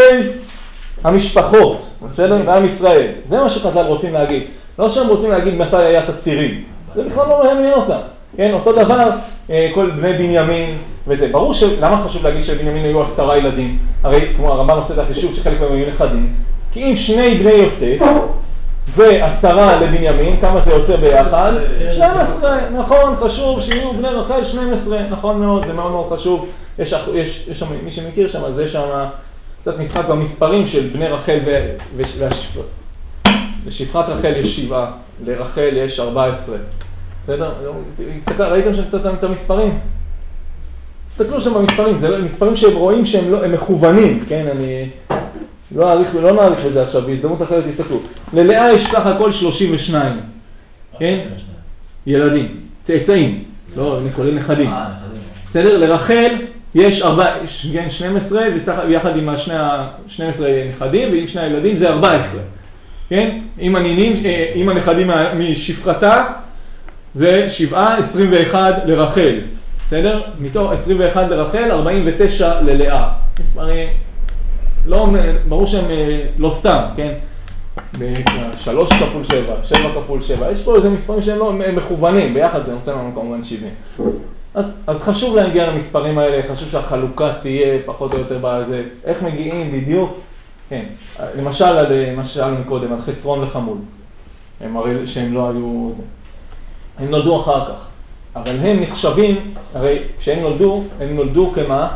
המשפחות, בסדר? בעם ישראל. זה מה שחז"ל רוצים להגיד. לא שהם רוצים להגיד מתי היה את הצירים. זה בכלל לא מעניין אותם. כן, אותו דבר, כל בני בנימין וזה. ברור שלמה חשוב להגיד שבנימין היו עשרה ילדים? הרי כמו הרמב"ן עושה את החישוב שחלק מהם היו נכדים. כי אם שני בני יוסף ועשרה לבנימין, כמה זה יוצא ביחד? שתים עשרה, נכון, חשוב שיהיו בני רחל שתים עשרה, נכון מאוד, זה מאוד מאוד חשוב. יש, יש, יש שם, מי שמכיר שם, אז יש שם קצת משחק במספרים של בני רחל והשפחה. לשפחת רחל יש שבעה, לרחל יש ארבע עשרה. בסדר? ראיתם שם קצת את המספרים? תסתכלו שם במספרים, זה מספרים שהם רואים שהם לא, הם מכוונים, כן? אני לא אעריך ולא נעריך בזה עכשיו, בהזדמנות אחרת תסתכלו. ללאה יש ככה הכל שלושים ושניים, כן? ילדים, צאצאים, לא, כולל נכדים. אה, נכדים. בסדר? לרחל יש ארבע, כן, שתים עשרה, ויחד עם השני, שנים עשר נכדים, ועם שני הילדים זה ארבע עשרה. כן? עם הנינים, עם הנכדים משפחתה, זה שבעה, עשרים ואחת לרחל. בסדר? מתוך עשרים ואחת לרחל, ארבעים ותשע ללאה. מספרים, לא, ברור שהם לא סתם, כן? שלוש כפול שבע, שבע כפול שבע, יש פה איזה מספרים שהם לא הם מכוונים, ביחד זה נותן לנו כמובן שבעים. אז, אז חשוב להגיע למספרים האלה, חשוב שהחלוקה תהיה פחות או יותר בזה, איך מגיעים בדיוק, כן, למשל על מה ששאלנו קודם, על חצרון וחמול, הם הרי שהם לא היו זה, הם נולדו אחר כך, אבל הם נחשבים, הרי כשהם נולדו, הם נולדו כמה?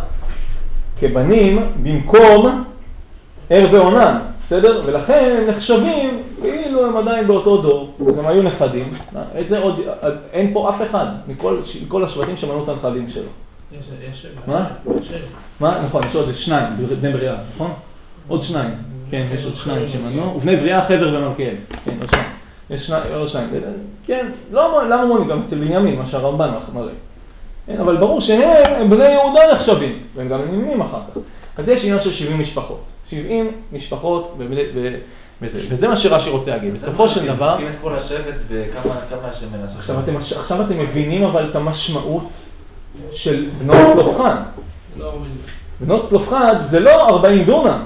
כבנים במקום ער ועונן, בסדר? ולכן הם נחשבים כאילו הם עדיין באותו דור, אז הם היו נכדים, איזה עוד, אין פה אף אחד מכל, מכל השבטים שמנו את הנכדים שלו. יש, יש שבע. מה? שבע. מה? נכון, יש עוד שניים, בני בריאה, נכון? עוד שניים, כן, יש עוד שניים שמנו, ובני בריאה, חבר ומלכיאל, כן, עוד שניים, יש שניים, עוד שניים, כן, לא, למה מוני, גם אצל בנימין, מה שהרמב"ן מראה, כן, אבל ברור שהם, הם בני יהודה נחשבים, והם גם נמנים אחר כך, אז יש עניין של שבעים משפחות. שבעים משפחות, וזה, וזה מה שרש"י רוצה להגיד. בסופו של דבר... מקים את כל השבט וכמה השם מנשה. עכשיו אתם, עכשיו אתם מבינים אבל את המשמעות של בנות צלופחד. בנות צלופחד זה לא ארבעים דונם.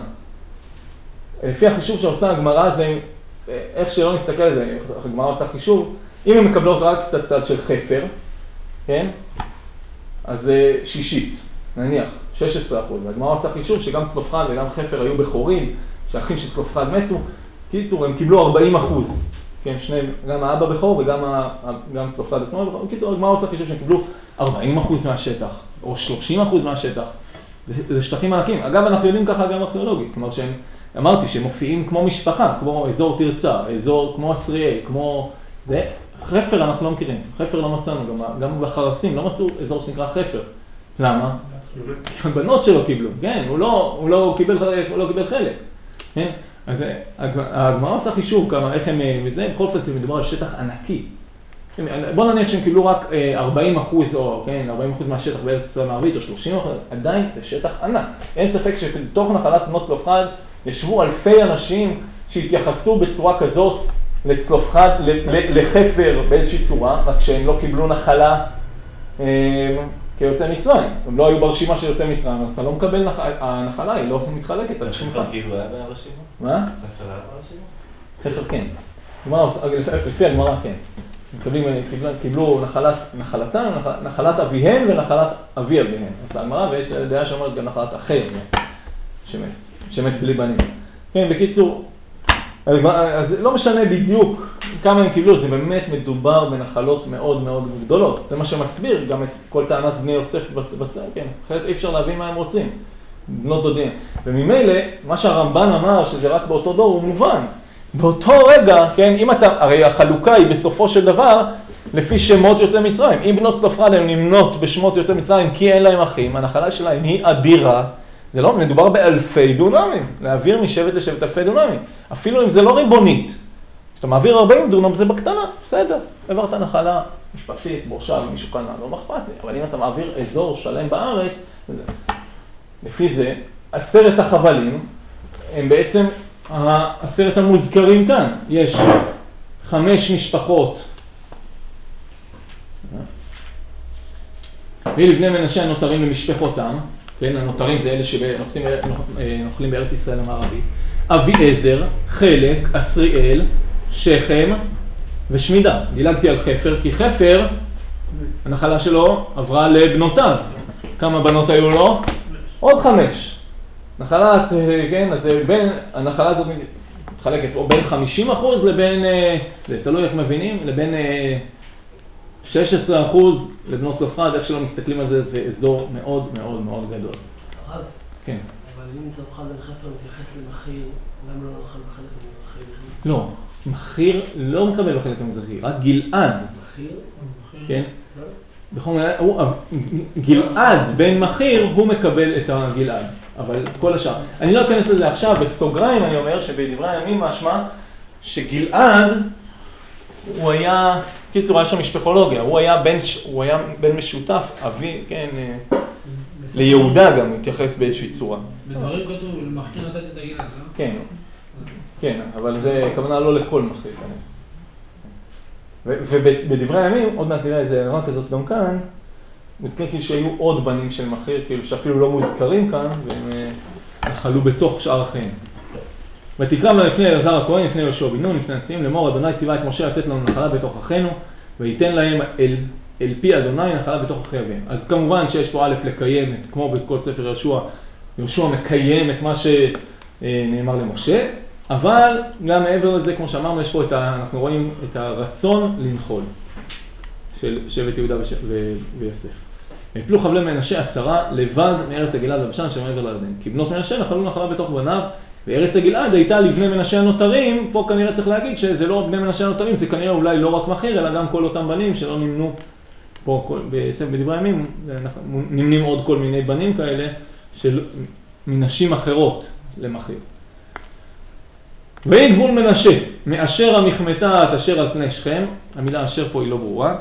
לפי החישוב שעושה הגמרא זה, איך שלא נסתכל על זה, הגמרא עושה חישוב, אם הן מקבלות רק את הצד של חפר, כן? אז זה שישית, נניח. שש עשרה אחוז, והגמרא עושה חישוב שגם צלופחד וגם חפר היו בכורים, שהאחים של צלופחד מתו, קיצור, הם קיבלו ארבעים אחוז, כן, שניהם, גם האבא בכור וגם גם צלופחד עצמו בכור, קיצור, הגמרא עושה חישוב שהם קיבלו ארבעים אחוז מהשטח, או שלושים אחוז מהשטח, זה, זה שטחים ענקים. אגב, אנחנו יודעים ככה גם ארכיאולוגית, כלומר שהם, אמרתי שהם מופיעים כמו משפחה, כמו אזור תרצה, אזור כמו עשריאל, כמו, זה, חפר אנחנו לא מכירים, חפר לא מצאנו, גם, גם בחרסים לא מצאו אזור שנקרא חפר. למה? הבנות שלו קיבלו, כן, הוא לא, הוא לא קיבל, הוא לא קיבל חלק, כן? אז הגמרא עושה חישוב כמה, איך הם, וזה, בכל זאת מדובר על שטח ענקי. בוא נניח שהם קיבלו רק ארבעים אחוז, או כן, ארבעים אחוז מהשטח בארץ ישראל המערבית, או שלושים אחוז, עדיין זה שטח ענק. אין ספק שבתוך נחלת בנות צלופחד ישבו אלפי אנשים שהתייחסו בצורה כזאת לצלופחד, לחפר באיזושהי צורה, רק שהם לא קיבלו נחלה כיוצא מצרים. הם לא היו ברשימה של יוצא מצרים, אז אתה לא מקבל, הנחלה היא לא מתחלקת על שמך. חפר כאילו היה ברשימה? מה? חפר היה ברשימה? חפר כן. לפי הגמרא כן. קיבלו נחלתם, נחלת אביהן ונחלת אבי אביהן. אז הגמרא, ויש דעה שאומרת גם נחלת אחר שמת, שמת בלי בנים. כן, בקיצור, אז לא משנה בדיוק כמה הם קיבלו, זה באמת מדובר בנחלות מאוד מאוד גדולות. זה מה שמסביר גם את כל טענת בני יוסף בסר, כן. אחרת אי אפשר להבין מה הם רוצים, בנות דודים. וממילא, מה שהרמב"ן אמר שזה רק באותו דור הוא מובן. באותו רגע, כן, אם אתה, הרי החלוקה היא בסופו של דבר לפי שמות יוצאי מצרים. אם בנות צלופחד הן נמנות בשמות יוצאי מצרים כי אין להם אחים, הנחלה שלהם היא אדירה. זה לא, מדובר באלפי דונמים, להעביר משבט לשבט אלפי דונמים. אפילו אם זה לא ריבונית, כשאתה מעביר ארבעים דונם זה בקטנה, בסדר. העברת נחלה משפטית, מושב, מישהו כאן, לא אכפת לי. אבל אם אתה מעביר אזור שלם בארץ, זה... לפי זה, עשרת החבלים הם בעצם העשרת המוזכרים כאן. יש חמש משפחות. ולבני מנשה הנותרים למשפחותם. כן, הנותרים זה אלה שנוחלים בארץ ישראל המערבית. אביעזר, חלק, עשריאל, שכם ושמידה. דילגתי על חפר, כי חפר, הנחלה שלו עברה לבנותיו. כמה בנות היו לו? עוד חמש. נחלת, כן, אז בין, הנחלה הזאת מתחלקת או בין חמישים אחוז לבין, זה תלוי איך מבינים, לבין שש עשרה אחוז לבנות צלופחד, איך שלא מסתכלים על זה, זה אזור מאוד מאוד מאוד גדול. הרב, כן. אבל אם צלופחד בן חפר מתייחס למחיר, למה לא נוכל בחלק המזרחי? לא, מחיר לא מקבל בחלק המזרחי, רק גלעד. מחיר? כן. בכל מיני, גלעד בן מחיר הוא מקבל את הגלעד, אבל כל השאר. אני לא אכנס לזה עכשיו, בסוגריים אני אומר שבדברי הימים משמע שגלעד הוא היה, קיצור, היה שם משפחולוגיה, הוא היה בן, הוא היה בן משותף, אבי, כן, ליהודה גם התייחס באיזושהי צורה. בדברים כתוב, למחקיר נתת את הגלעד, לא? כן, כן, אבל זה כוונה לא לכל מחקיר. ובדברי הימים, עוד מעט נראה איזה הערה כזאת גם כאן, מזכיר כאילו שהיו עוד בנים של מחיר, כאילו שאפילו לא מוזכרים כאן, והם נחלו בתוך שאר החיים. ותקרא לפני אלעזר הכהן, לפני יהושע בן נון, לפני הנשיאים, לאמור, אדוני ציווה את משה לתת לנו נחלה בתוך אחינו, וייתן להם אל, אל פי אדוני נחלה בתוך אחי אביהם. אז כמובן שיש פה א' לקיים, את, כמו בכל ספר יהושע, יהושע מקיים את מה שנאמר למשה, אבל גם מעבר לזה, כמו שאמרנו, יש פה את ה, אנחנו רואים את הרצון לנחול של שבט יהודה וש, ו, ויוסף. ויפלו חבלי מנשה עשרה לבד מארץ הגלעד ובשן שמעבר לירדן. כי בנות מנשה נחלו נחלה בתוך בניו, וארץ הגלעד הייתה לבני מנשה הנותרים. פה כנראה צריך להגיד שזה לא בני מנשה הנותרים, זה כנראה אולי לא רק מחיר, אלא גם כל אותם בנים שלא נמנו פה כל, בדברי הימים, נמנים עוד כל מיני בנים כאלה של מנשים אחרות למחיר. ויהי גבול מנשה, מאשר המחמתה תאשר על פני שכם, המילה אשר פה היא לא ברורה,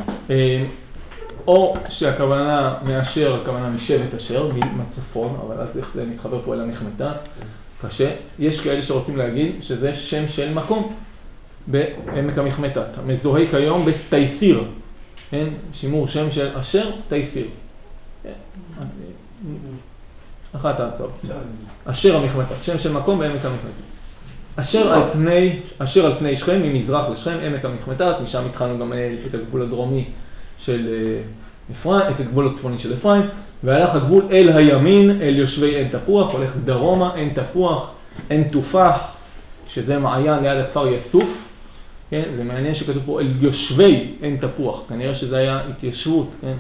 או שהכוונה מאשר, הכוונה משבט אשר, מצפון, אבל אז איך זה מתחבר פה אל המחמתה, קשה. יש כאלה שרוצים להגיד שזה שם של מקום בעמק המחמתה, מזוהה כיום בתייסיר, כן? שימור שם של אשר, תייסיר. אחת ההצעות. אשר המחמתה, שם של מקום בעמק המחמתה. אשר על פני, אשר על פני שכם, ממזרח לשכם, עמק המחמתה, משם התחלנו גם את הגבול הדרומי של אפרים, את הגבול הצפוני של אפרים, והלך הגבול אל הימין, אל יושבי עין תפוח, הולך דרומה, עין תפוח, עין תופח, שזה מעיין ליד הכפר יסוף, כן? זה מעניין שכתוב פה אל יושבי עין תפוח, כנראה שזה היה התיישבות, כן?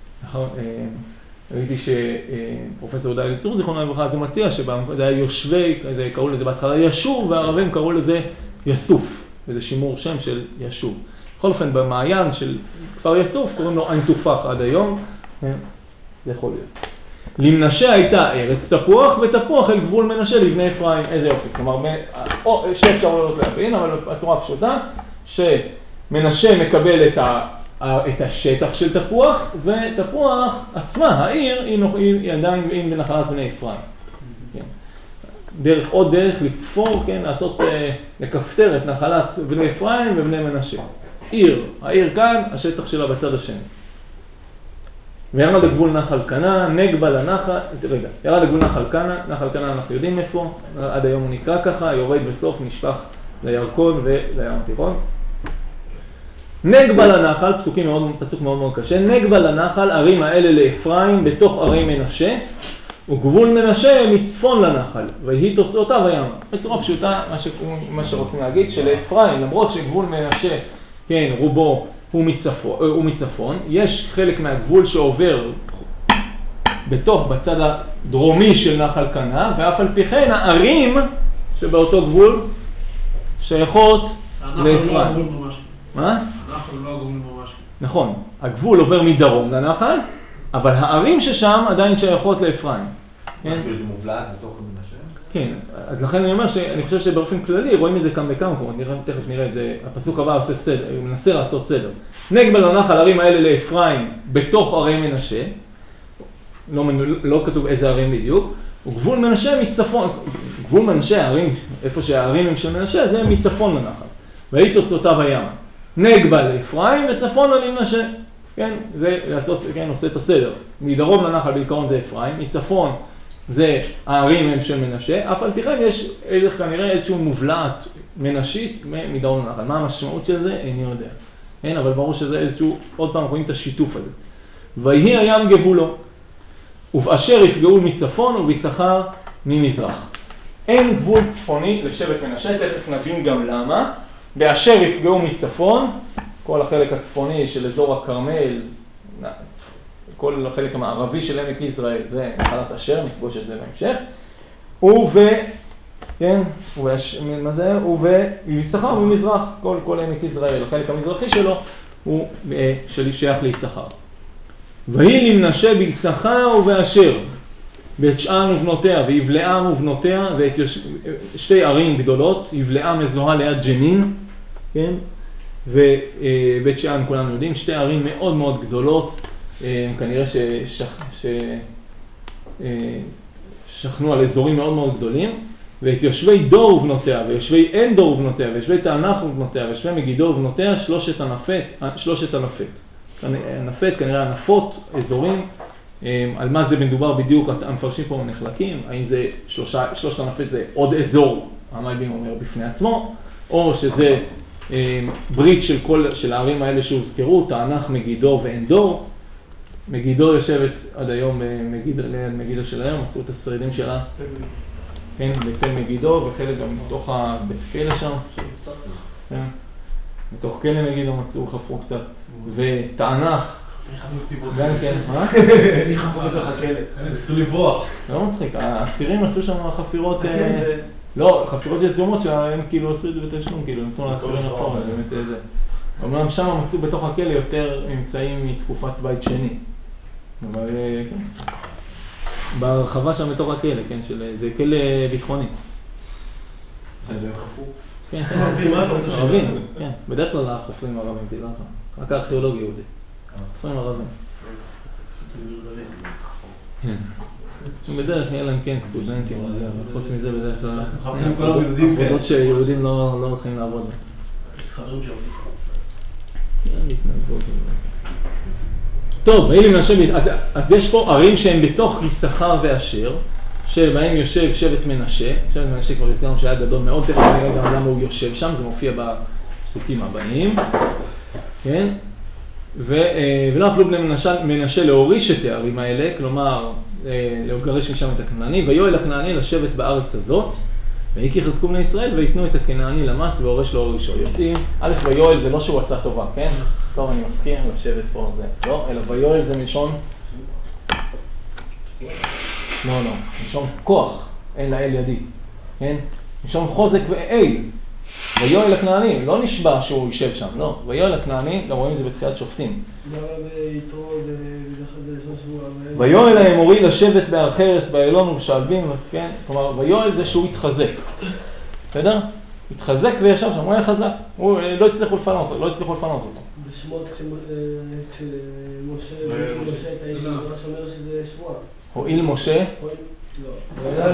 ראיתי שפרופסור יהודה אליצור זיכרונו לברכה זה מציע שזה היה יושבי, קראו לזה בהתחלה ישוב, והערבים קראו לזה יסוף, וזה שימור שם של ישוב. בכל אופן במעיין של כפר יסוף קוראים לו עין תופח עד היום, זה יכול להיות. למנשה הייתה ארץ תפוח, ותפוח אל גבול מנשה לבני אפרים, איזה יופי. כלומר, שאפשר לא להבין, אבל בצורה פשוטה, שמנשה מקבל את ה... את השטח של תפוח, ותפוח עצמה, העיר, היא עדיין היא בנחלת בני אפרים. כן. דרך, עוד דרך לתפור, כן, לעשות, לכפתר את נחלת בני אפרים ובני מנשה. עיר, העיר כאן, השטח שלה בצד השני. וירד הגבול נחל קנה, נגבה לנחל, רגע, ירד הגבול נחל קנה, נחל קנה אנחנו יודעים איפה, עד היום הוא נקרא ככה, יורד בסוף, נשפך לירקון ולים התיכון. נגבה לנחל, פסוקים מאוד, פסוק מאוד מאוד קשה, נגבה לנחל, ערים האלה לאפרים בתוך ערי מנשה, וגבול מנשה מצפון לנחל, והיא תוצאותיו הימה. בצורה פשוטה, מה, ש... מה שרוצים להגיד, שלאפרים, למרות שגבול מנשה, כן, רובו הוא מצפון, הוא מצפון, יש חלק מהגבול שעובר בתוך, בצד הדרומי של נחל קנה, ואף על פי כן הערים שבאותו גבול שייכות לאפרים. מה? אנחנו לא הגבול ממש. נכון, הגבול עובר מדרום לנחל, אבל הערים ששם עדיין שייכות לאפרים. זה מובלעת בתוך מנשה? כן, אז לכן אני אומר שאני חושב שבאופן כללי רואים את זה כאן בכמה מקומות, תכף נראה את זה, הפסוק הבא עושה סדר, הוא מנסה לעשות סדר. נגבה לנחל הערים האלה לאפרים בתוך ערי מנשה, לא, לא כתוב איזה ערים בדיוק, וגבול מנשה מצפון, גבול מנשה, הערים, איפה שהערים הם של מנשה, זה מצפון לנחל, והיא תוצאותיו הימה. נגבה לאפרים וצפון למנשה, כן, זה לעשות, כן, עושה את הסדר. מדרום לנחל בעיקרון זה אפרים, מצפון זה הערים הם של מנשה, אף על פי כן יש איזה, כנראה איזשהו מובלעת מנשית מדרום לנחל. מה המשמעות של זה? איני יודע. כן, אבל ברור שזה איזשהו, עוד פעם רואים את השיתוף הזה. ויהי הים גבולו, ובאשר יפגעו מצפון וביששכר ממזרח. אין גבול צפוני לשבט מנשה, תכף נבין גם למה. באשר יפגעו מצפון, כל החלק הצפוני של אזור הכרמל, כל החלק המערבי של עמק ישראל, זה נחלת אשר, נפגוש את זה בהמשך. וב, כן, ובש, מה זה? וביששכר ממזרח, כל, כל עמק ישראל, החלק המזרחי שלו הוא שלי שייך ליששכר. ויהי למנשה ביששכר ובאשר, בית שאן ובנותיה, ויבלעם ובנותיה, ואת שתי ערים גדולות, יבלעם מזוהה ליד ג'נין, כן? ובית שאן כולנו יודעים, שתי ערים מאוד מאוד גדולות, כנראה ששכנו על אזורים מאוד מאוד גדולים, ואת יושבי דור ובנותיה, ויושבי אין דור ובנותיה, ויושבי תענך ובנותיה, ויושבי מגידו ובנותיה, שלושת הנפת, שלושת הנפת. הנפת, כנראה הנפות, אזורים, על מה זה מדובר בדיוק, המפרשים פה נחלקים, האם זה שלושה, שלושת הנפת זה עוד אזור, המלבים אומר בפני עצמו, או שזה ברית של כל, של הערים האלה שהוזכרו, תענך, מגידו ואין דור. מגידו יושבת עד היום במגידו, ליד מגידו של היום, מצאו את השרידים שלה. כן, בתל מגידו, וחלק גם מתוך הבית כלא שם. כן, מתוך כלא מגידו מצאו, חפרו קצת. ותענך. גם כן, מה? אני חפרו בתוך הכלא. ניסו לברוח. לא מצחיק, האסירים עשו שם חפירות, לא, חפירות יזומות שהם כאילו עשו את זה בתשלום, כאילו, נתנו לאסירים לחפור, באמת זה. אומנם שם מצאו בתוך הכלא יותר ממצאים מתקופת בית שני. אבל כן. ברחבה שם בתוך הכלא, כן, זה כלא ביטחוני. והם חפרו? כן, ערבים, כן. בדרך כלל החופרים ערבים, תדע לך. רק הארכיאולוגיה יהודי. חופרים ערבים. כן. בדרך כלל הם כן סטודנטים, חוץ מזה בדרך כלל עבודות שיהודים לא הולכים לעבוד. חברים שעובדים. כן, מתנדבות. טוב, ואלה מנשה, אז, אז יש פה ערים שהן בתוך יששכר ואשר, שבהם יושב שבט מנשה, שבט מנשה כבר הזכרנו שהיה גדול מאוד, תכף נראה גם למה הוא יושב שם, זה מופיע בפסוקים הבאים, כן? ו, ולא יכלו בני מנשה, מנשה להוריש את הערים האלה, כלומר, לגרש משם את הכנעני, ויואל הכנעני לשבת בארץ הזאת, ויהי כי חזקו בני ישראל ויתנו את הכנעני למס והורש לא הורישו. יוצאים, א' ויואל זה לא שהוא עשה טובה, כן? טוב, אני מסכים לשבת פה זה, לא, אלא ויואל זה מלשון, לא, לא, מלשון כוח, אין לאל ידי, כן? מלשון חוזק ואל, ויואל הכנעני, לא נשבע שהוא יישב שם, לא, ויואל הכנעני, גם רואים את זה בתחילת שופטים. ויואל האמורי לשבת בהר חרס, באלון ובשעלבין, כן? כלומר, ויואל זה שהוא התחזק, בסדר? התחזק וישב שם, הוא היה חזק, הוא לא הצליחו לפנות אותו, לא הצליחו לפנות אותו. בשמות כשמשה את האיש, זה ממש אומר שזה שבוע. הועיל משה? לא. הועיל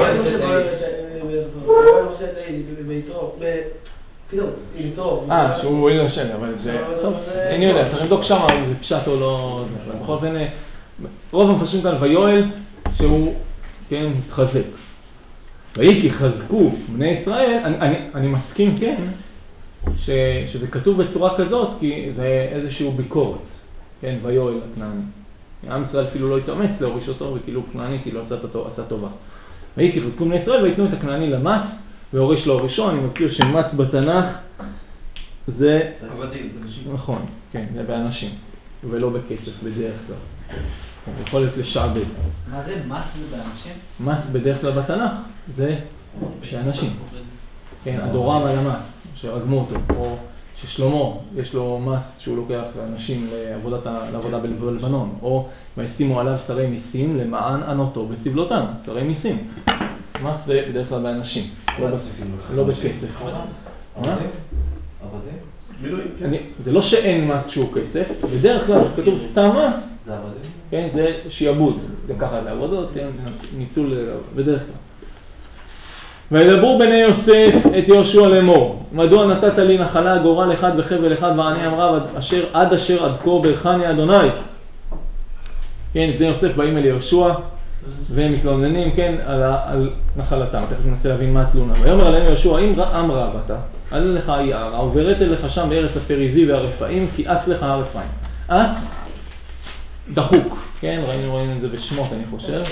משה את האיש בביתו, פתאום, איתו. אה, שהוא הועיל לשם, אבל זה... טוב, אני יודע, צריך לבדוק שם אם זה פשט או לא... בכל אופן, רוב המפרשים כאן ויואל שהוא, כן, מתחזק. ויהי כי חזקו בני ישראל, אני, אני, אני מסכים כן, ש, שזה כתוב בצורה כזאת, כי זה איזשהו ביקורת, כן, ויואל הכנעני. עם ישראל אפילו לא התאמץ להוריש אותו, וכאילו כנעני כאילו עשה, עשה טובה. ויהי כי חזקו בני ישראל ויתנו את הכנעני למס, והוריש לו הורישו. אני מזכיר שמס בתנ"ך זה... עבדים, באנשים. נכון, כן, זה באנשים, ולא בכסף בדרך כלל. יכול להיות לשעבד. מה זה? מס זה באנשים? מס בדרך כלל בתנ"ך זה באנשים. כן, אדורם על המס, שרגמו אותו, או ששלמה יש לו מס שהוא לוקח לאנשים לעבודה בלבנון, או וישימו עליו שרי מיסים למען ענותו בסבלותם, שרי מיסים. מס זה בדרך כלל באנשים, לא בכסף. עבדים? עבדים? זה לא שאין מס שהוא כסף, בדרך כלל כתוב סתם מס, זה עבדים? כן, זה שיעבוד, זה ככה לעבודות, ניצול בדרך כלל. וידברו בני יוסף את יהושע לאמור, מדוע נתת לי נחלה גורל אחד וחבל אחד ועני אמרה אשר עד אשר עד כה ברכני אדוני. כן, בני יוסף באים אל יהושע והם מתלוננים, כן, על, על נחלתם. תכף ננסה להבין מה התלונה. ויאמר עליהם יהושע, אם עם רע באת, עלה לך היערה וברת לך שם בארץ הפריזי והרפאים כי אץ לך הר אפרים. אץ דחוק, כן, ראינו רואים את זה בשמות אני חושב.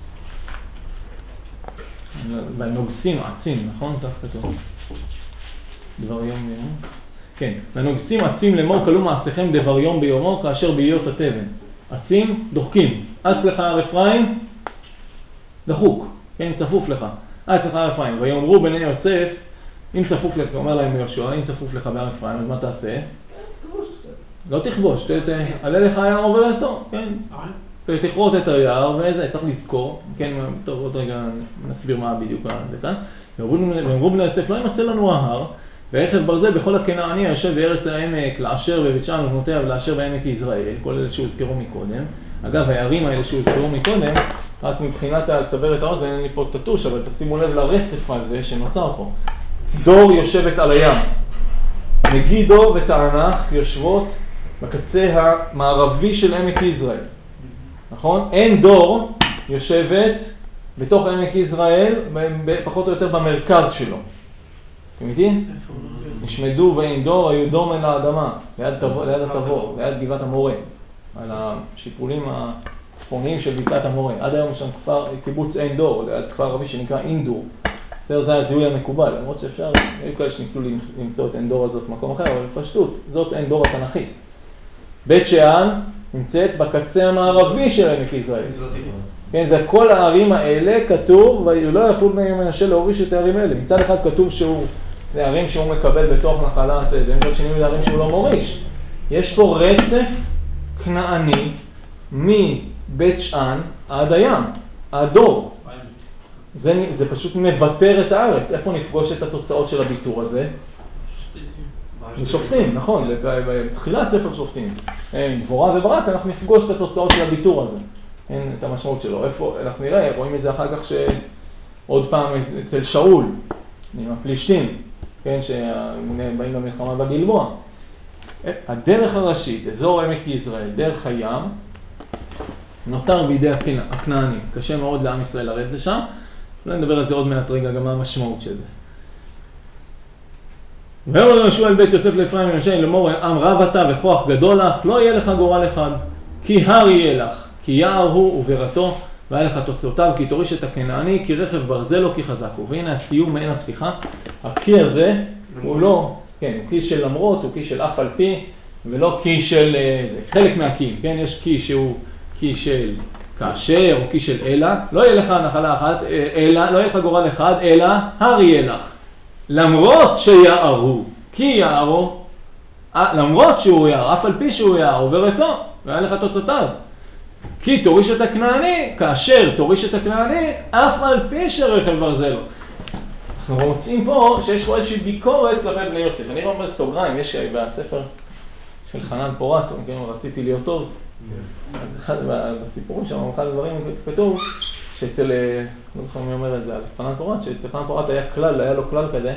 בנוגסים עצים, נכון? כך כתוב. דבר יום ביומו. כן, בנוגסים עצים לאמור כלו מעשיכם דבר יום ביומו כאשר בהיות התבן. עצים דוחקים. אץ לך הר אפרים דחוק, כן, צפוף לך. אץ לך הר אפרים. ויאמרו בני יוסף, אם צפוף לך, אומר להם יהושע, אם צפוף לך בהר אפרים, אז מה תעשה? לא תכבוש, עלה לך היער עובר איתו, כן. תכרות את היער וזה, צריך לזכור, כן, טוב, עוד רגע נסביר מה בדיוק זה כאן. ואמרו בני יוסף, לא ימצא לנו ההר, ורכב ברזל בכל הכנעני היושב בארץ העמק, לאשר בבית שאן ובנותיה ולאשר בעמק יזרעאל, כל אלה שהוזכרו מקודם. אגב, הערים האלה שהוזכרו מקודם, רק מבחינת לסבר את האוזן, אין לי פה תטוש, אבל תשימו לב לרצף הזה שנוצר פה. דור יושבת על הים. מגידו ותענך יושבות בקצה המערבי של עמק יזרעאל. נכון? אין דור יושבת בתוך עמק יזרעאל, פחות או יותר במרכז שלו. אתם איתי? נשמדו ואין דור, היו דור מן האדמה, ליד התבור, ליד גבעת המורה, על השיפולים הצפוניים של בקעת המורה. עד היום יש שם כפר, קיבוץ אין דור, ליד כפר ערבי שנקרא אינדור. זה הזיהוי המקובל, למרות שאפשר, היו כאלה שניסו למצוא את אין דור הזאת במקום אחר, אבל בפשטות, זאת אין דור התנ"כי. בית שאן נמצאת בקצה המערבי של עמק יזרעאל. כן, זה כל הערים האלה כתוב, ולא יכלו בני מנשה להוריש את הערים האלה. מצד אחד כתוב שהוא, זה ערים שהוא מקבל בתוך נחלת, זה מצד שני זה ערים שהוא לא מוריש. יש פה רצף כנעני מבית שאן עד הים, עד דור. זה, זה פשוט מבטר את הארץ. איפה נפגוש את התוצאות של הביטור הזה? בשופטים, נכון, בתחילת ספר שופטים. דבורה וברק, אנחנו נפגוש את התוצאות של הביטור הזה. אין את המשמעות שלו. איפה, אנחנו נראה, רואים את זה אחר כך שעוד פעם אצל שאול, עם הפלישתים, כן, שבאים למלחמה בגלבוע. הדרך הראשית, אזור עמק יזרעאל, דרך הים, נותר בידי הכנענים. קשה מאוד לעם ישראל לרדת לשם. אולי נדבר על זה עוד מעט רגע, גם מה המשמעות של זה. ואומר יהושע אל בית יוסף לאפרים ומנשה לאמור, עם רב אתה וכוח גדול לך, לא יהיה לך גורל אחד, כי הר יהיה לך, כי יער הוא ובירתו, והיה לך תוצאותיו, כי תוריש את הכנעני, כי רכב ברזל לו, כי חזק הוא. והנה הסיום מעין הפתיחה, הקי הזה הוא לא, כן, הוא קי של למרות, הוא קי של אף על פי, ולא קי של, זה, חלק מהקים, כן, יש קי שהוא קי של כאשר, או קי של אלה, לא יהיה לך נחלה אחת, אלא, לא יהיה לך גורל אחד, אלא הר יהיה לך. למרות שיערו, כי יערו, למרות שהוא יער, אף על פי שהוא יער, עובר איתו, והיה לך תוצאותיו. כי תוריש את הכנעני, כאשר תוריש את הכנעני, אף על פי שרכב ברזל לו. אנחנו מוצאים פה שיש פה איזושהי ביקורת כלפי בני יוסף. אני אומר סוגריים, יש בספר של חנן פורת, רציתי להיות טוב. אז אחד, בסיפורים שם, אחד הדברים כתוב, שאצל, לא זוכר מי אומר את זה, על חנן פורת, שאצל חנן פורת היה כלל, היה לו כלל כזה,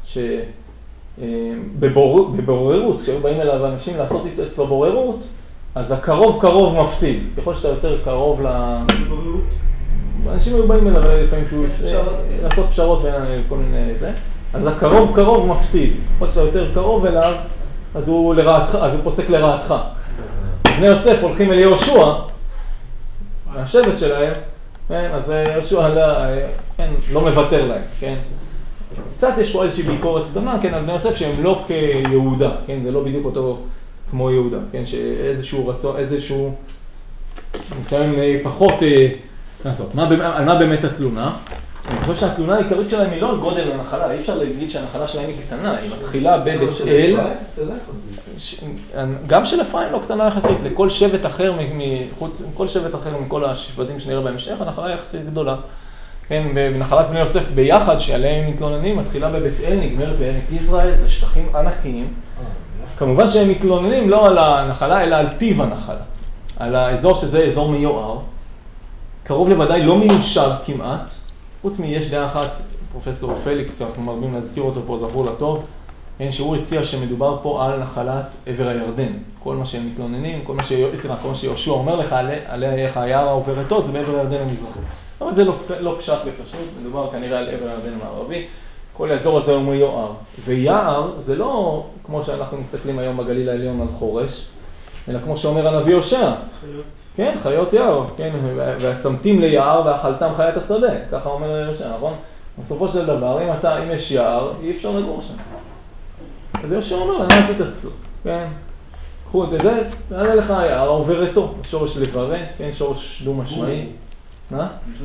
שבבוררות, כשהיו באים אליו אנשים לעשות אצלו בוררות, אז הקרוב קרוב מפסיד. ככל שאתה יותר קרוב ל... אנשים היו באים אליו לפעמים שהוא... לעשות פשרות בין כל מיני זה. אז הקרוב קרוב מפסיד. ככל שאתה יותר קרוב אליו, אז הוא לרעתך, אז הוא פוסק לרעתך. בני יוסף הולכים אל יהושע, מהשבט שלהם, אז יהושע לא מוותר להם, כן? קצת יש פה איזושהי ביקורת קטנה, כן, על בני יוסף שהם לא כיהודה, כן? זה לא בדיוק אותו כמו יהודה, כן? שאיזשהו רצון, איזשהו ניסיון פחות לעשות. על מה באמת התלונה? אני חושב שהתלונה העיקרית שלהם היא לא על גודל הנחלה, אי אפשר להגיד שהנחלה שלהם היא קטנה, היא מתחילה בבית אל, גם של אפרים לא קטנה יחסית, לכל שבט אחר, כל שבט אחר מכל השבטים שנראה בהמשך, הנחלה יחסית גדולה. כן, בנחלת בני יוסף ביחד, שעליהם מתלוננים, מתחילה בבית אל, נגמרת בעמק יזרעאל, זה שטחים ענקיים. כמובן שהם מתלוננים לא על הנחלה, אלא על טיב הנחלה, על האזור שזה אזור מיוער, קרוב לוודאי לא מיושב כמעט, חוץ מיש דעה אחת, פרופסור פליקס, שאנחנו מרבים להזכיר אותו פה, זכור לטוב, כן, שהוא הציע שמדובר פה על נחלת עבר הירדן. כל מה שהם מתלוננים, כל מה, ש... כל מה שיהושע אומר לך, עליה איך היער העובר איתו, זה בעבר הירדן המזרחי. אבל זה לא, לא פשט בפשוט, מדובר כנראה על עבר הירדן המערבי. כל האזור הזה הוא מיוער. ויער זה לא כמו שאנחנו מסתכלים היום בגליל העליון על חורש, אלא כמו שאומר הנביא הושע. חיות. כן, חיות יער, כן, והשמתים ליער ואכלתם חיית השדה, ככה אומר יהושע, נכון? בסופו של דבר, אם אתה, אם יש יער, אי אפשר לגור שם. אז יהושע אומר, אני לא תתעצו, כן? קחו את זה, נעלה לך היער, עובר איתו, שורש לברה, כן, שורש דו משמעי. מה?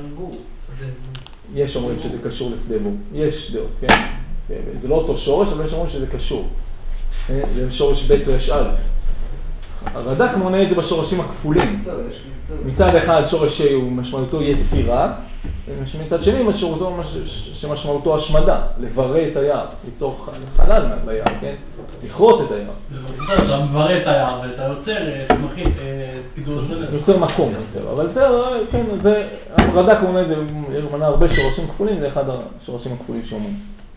יש אומרים שזה קשור לשדה בור, יש דעות, כן? זה לא אותו שורש, אבל יש אומרים שזה קשור. זה שורש בית רשאל. הרד"ק מונה את זה בשורשים הכפולים. מצד אחד שורש הוא משמעותו יצירה, מצד שני, משמעותו, שמשמעותו השמדה, לברא את היער, ליצור חלל ביער, כן? לכרות את היער. אתה מברא את היער ואתה יוצר צמחים, גידול שלם. יוצר מקום יותר, אבל בסדר, כן, זה, רד"ק הוא מנה הרבה שורשים כפולים, זה אחד השורשים הכפולים שאומרים.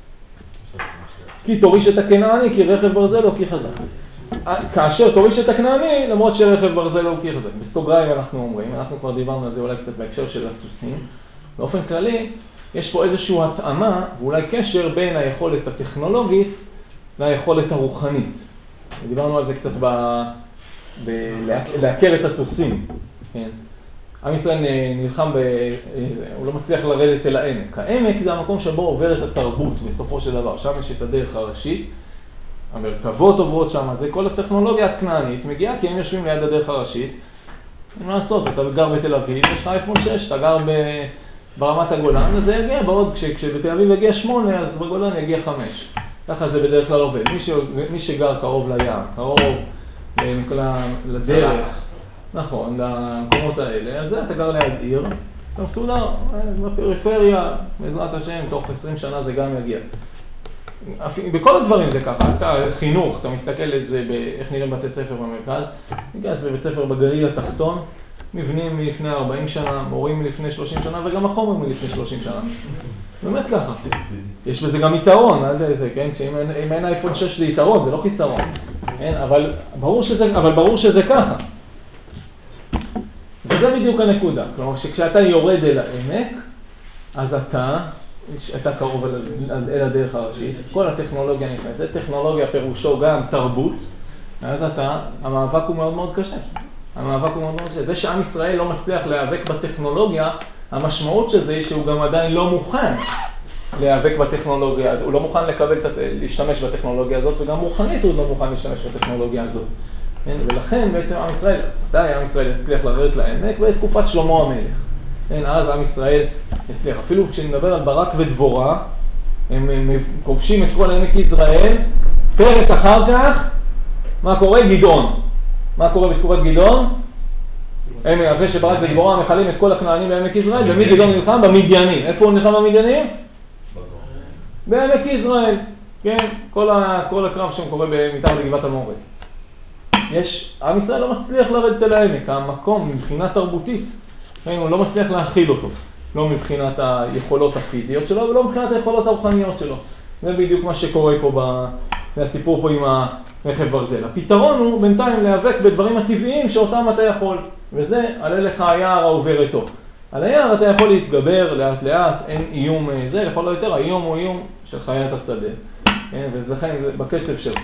כי תוריש את הכנעני, כי רכב ברזל או כי חזק. כאשר תוריש את הכנעני, למרות שרכב ברזל לא כי חזק. בסוגריים אנחנו אומרים, אנחנו כבר דיברנו על זה אולי קצת בהקשר של הסוסים. באופן כללי, יש פה איזושהי התאמה ואולי קשר בין היכולת הטכנולוגית ליכולת הרוחנית. דיברנו על זה קצת ב... בלהכר את הסוסים. כן. עם ישראל נלחם, ב... הוא לא מצליח לרדת אל העמק. העמק זה המקום שבו עוברת התרבות בסופו של דבר. שם יש את הדרך הראשית. המרכבות עוברות שם, זה כל הטכנולוגיה הכנענית מגיעה כי הם יושבים ליד הדרך הראשית. אין מה לעשות, אתה גר בתל אביב, יש לך אייפון שש, אתה גר ב... ברמת הגולן, אז זה יגיע בעוד, כש... כשבתל אביב יגיע שמונה, אז בגולן יגיע חמש. ככה זה בדרך כלל עובד. מי, ש... מי שגר קרוב לים, קרוב לדרך, נכון, למקומות האלה, אז זה אתה גר ליד עיר, אתה מסודר, בפריפריה, בעזרת השם, תוך עשרים שנה זה גם יגיע. בכל הדברים זה ככה, אתה חינוך, אתה מסתכל על זה באיך נראים בתי ספר במרכז, ניכנס בבית ספר בגליל התחתון, מבנים מלפני ארבעים שנה, מורים מלפני שלושים שנה וגם החומר מלפני שלושים שנה. באמת ככה. יש בזה גם יתרון, זה, כן? אם אין אייפון שש זה יתרון, זה לא חיסרון. אבל ברור שזה, אבל ברור שזה ככה. וזה בדיוק הנקודה. כלומר, שכשאתה יורד אל העמק, אז אתה, אתה קרוב אל, אל הדרך הראשית. כל הטכנולוגיה נכנסת, טכנולוגיה פירושו גם תרבות, אז אתה, המאבק הוא מאוד מאוד קשה. המאבק הוא מאוד מאוד קשה. זה שעם ישראל לא מצליח להיאבק בטכנולוגיה, המשמעות של זה היא שהוא גם עדיין לא מוכן להיאבק בטכנולוגיה הזאת. הוא לא מוכן לקבל, להשתמש בטכנולוגיה הזאת, וגם רוחנית הוא לא מוכן להשתמש בטכנולוגיה הזאת. ולכן בעצם עם ישראל, מתי עם ישראל יצליח לרדת לעמק? בתקופת שלמה המלך. אז עם ישראל יצליח. אפילו כשנדבר על ברק ודבורה, הם כובשים את כל עמק ישראל, פרק אחר כך, מה קורה? גדעון. מה קורה בתקופת גדעון? הם אחרי שברק ודבורה מחלים את כל הכנענים בעמק ישראל, ומי גדעון נלחם? במדיינים. איפה הוא נלחם במדיינים? בעמק ישראל. כן, כל, ה, כל הקרב שם קורה מתחת לגבעת המורד. יש, עם ישראל לא מצליח לרדת אל העמק, המקום מבחינה תרבותית, כן, הוא לא מצליח להכיל אותו, לא מבחינת היכולות הפיזיות שלו ולא מבחינת היכולות הרוחניות שלו. זה בדיוק מה שקורה פה, בסיפור פה עם הרכב ברזל. הפתרון הוא בינתיים להיאבק בדברים הטבעיים שאותם אתה יכול, וזה עלה לך היער העובר איתו. על היער אתה יכול להתגבר לאט לאט, אין איום זה, לכל לא יותר, האיום הוא איום של חיית השדה, כן, ולכן זה בקצב שלך.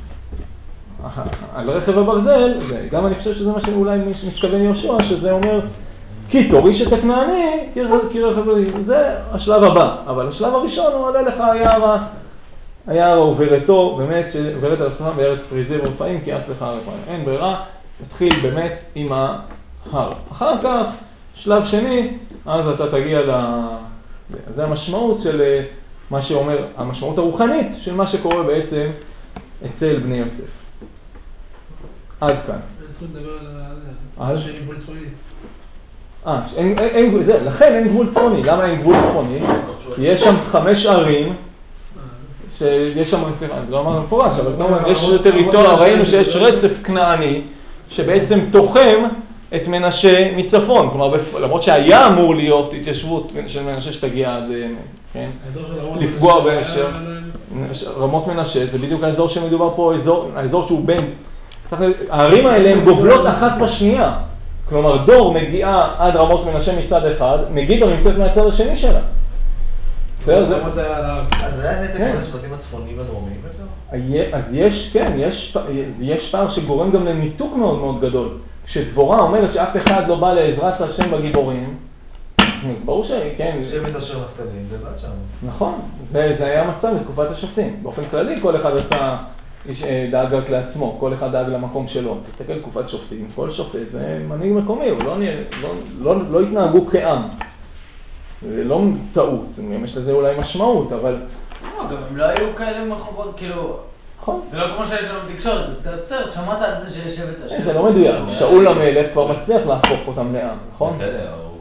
על רכב הברזל, גם אני חושב שזה מה שאולי מתכוון יהושע, שזה אומר, כי תוריש את הכנעני, כי רכב ברזל, זה השלב הבא. אבל השלב הראשון הוא עולה לך היער, היער העובר איתו, באמת, שעוברת על חכם בארץ פריזי ורפאים, כי אצלך הרפאים. אין ברירה, תתחיל באמת עם ההר. אחר כך, שלב שני, אז אתה תגיע ל... זה המשמעות של מה שאומר, המשמעות הרוחנית של מה שקורה בעצם אצל בני יוסף. עד כאן. צריכים לדבר על שאין גבול צפוני. אה, זה, לכן אין גבול צפוני. למה אין גבול צפוני? יש שם חמש ערים, שיש שם, סליחה, אני לא אמרנו מפורש, אבל כמובן, יש טריטוריה, ראינו שיש רצף כנעני, שבעצם תוחם את מנשה מצפון. כלומר, למרות שהיה אמור להיות התיישבות של מנשה שתגיע עד, כן? לפגוע באשר. רמות מנשה, זה בדיוק האזור שמדובר פה, האזור שהוא בין, הערים האלה הן גובלות אחת בשנייה. כלומר, דור מגיעה עד רמות מנשה מצד אחד, מגידו נמצאת מהצד השני שלה. בסדר? אז זה היה נתק בין השבטים הצפוניים והדרומיים יותר? אז יש, כן, יש פער שגורם גם לניתוק מאוד מאוד גדול. כשדבורה אומרת שאף אחד לא בא לעזרת השם בגיבורים, אז ברור שכן. שבט אשר נפתלים, זה בעד שם. נכון, זה היה המצב בתקופת השופטים. באופן כללי כל אחד עשה... דאג רק לעצמו, כל אחד דאג למקום שלו. תסתכל תקופת שופטים, כל שופט זה מנהיג מקומי, הוא לא, לא, לא, לא התנהגו כעם. זה לא טעות, יש לזה אולי משמעות, אבל... לא, גם הם לא היו כאלה מחובות, כאילו... נכון. זה לא כמו שיש לנו תקשורת, בסדר, שמעת על זה שיש שבט השם. זה לא מדויק, שאול המלך כבר מצליח להפוך אותם לעם, נכון? בסדר, הוא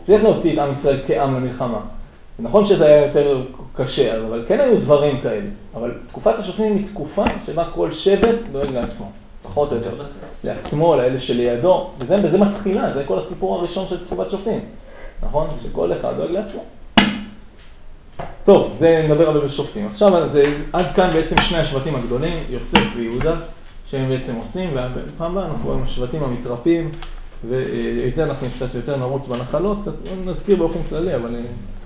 הצליח להוציא את עם ישראל כעם למלחמה. נכון שזה היה יותר קשה, אבל כן היו דברים כאלה. אבל תקופת השופטים היא תקופה שבה כל שבט דואג לעצמו, פחות או יותר. לעצמו, לאלה שלידו, וזה בזה מתחילה, זה כל הסיפור הראשון של תקופת שופטים. נכון? שכל אחד דואג לעצמו. טוב, זה נדבר על השופטים. עכשיו, זה, עד כאן בעצם שני השבטים הגדולים, יוסף ויהודה, שהם בעצם עושים, ובפעם הבאה אנחנו רואים השבטים המתרפים, ואת זה אנחנו קצת יותר נרוץ בנחלות, נזכיר באופן כללי, אבל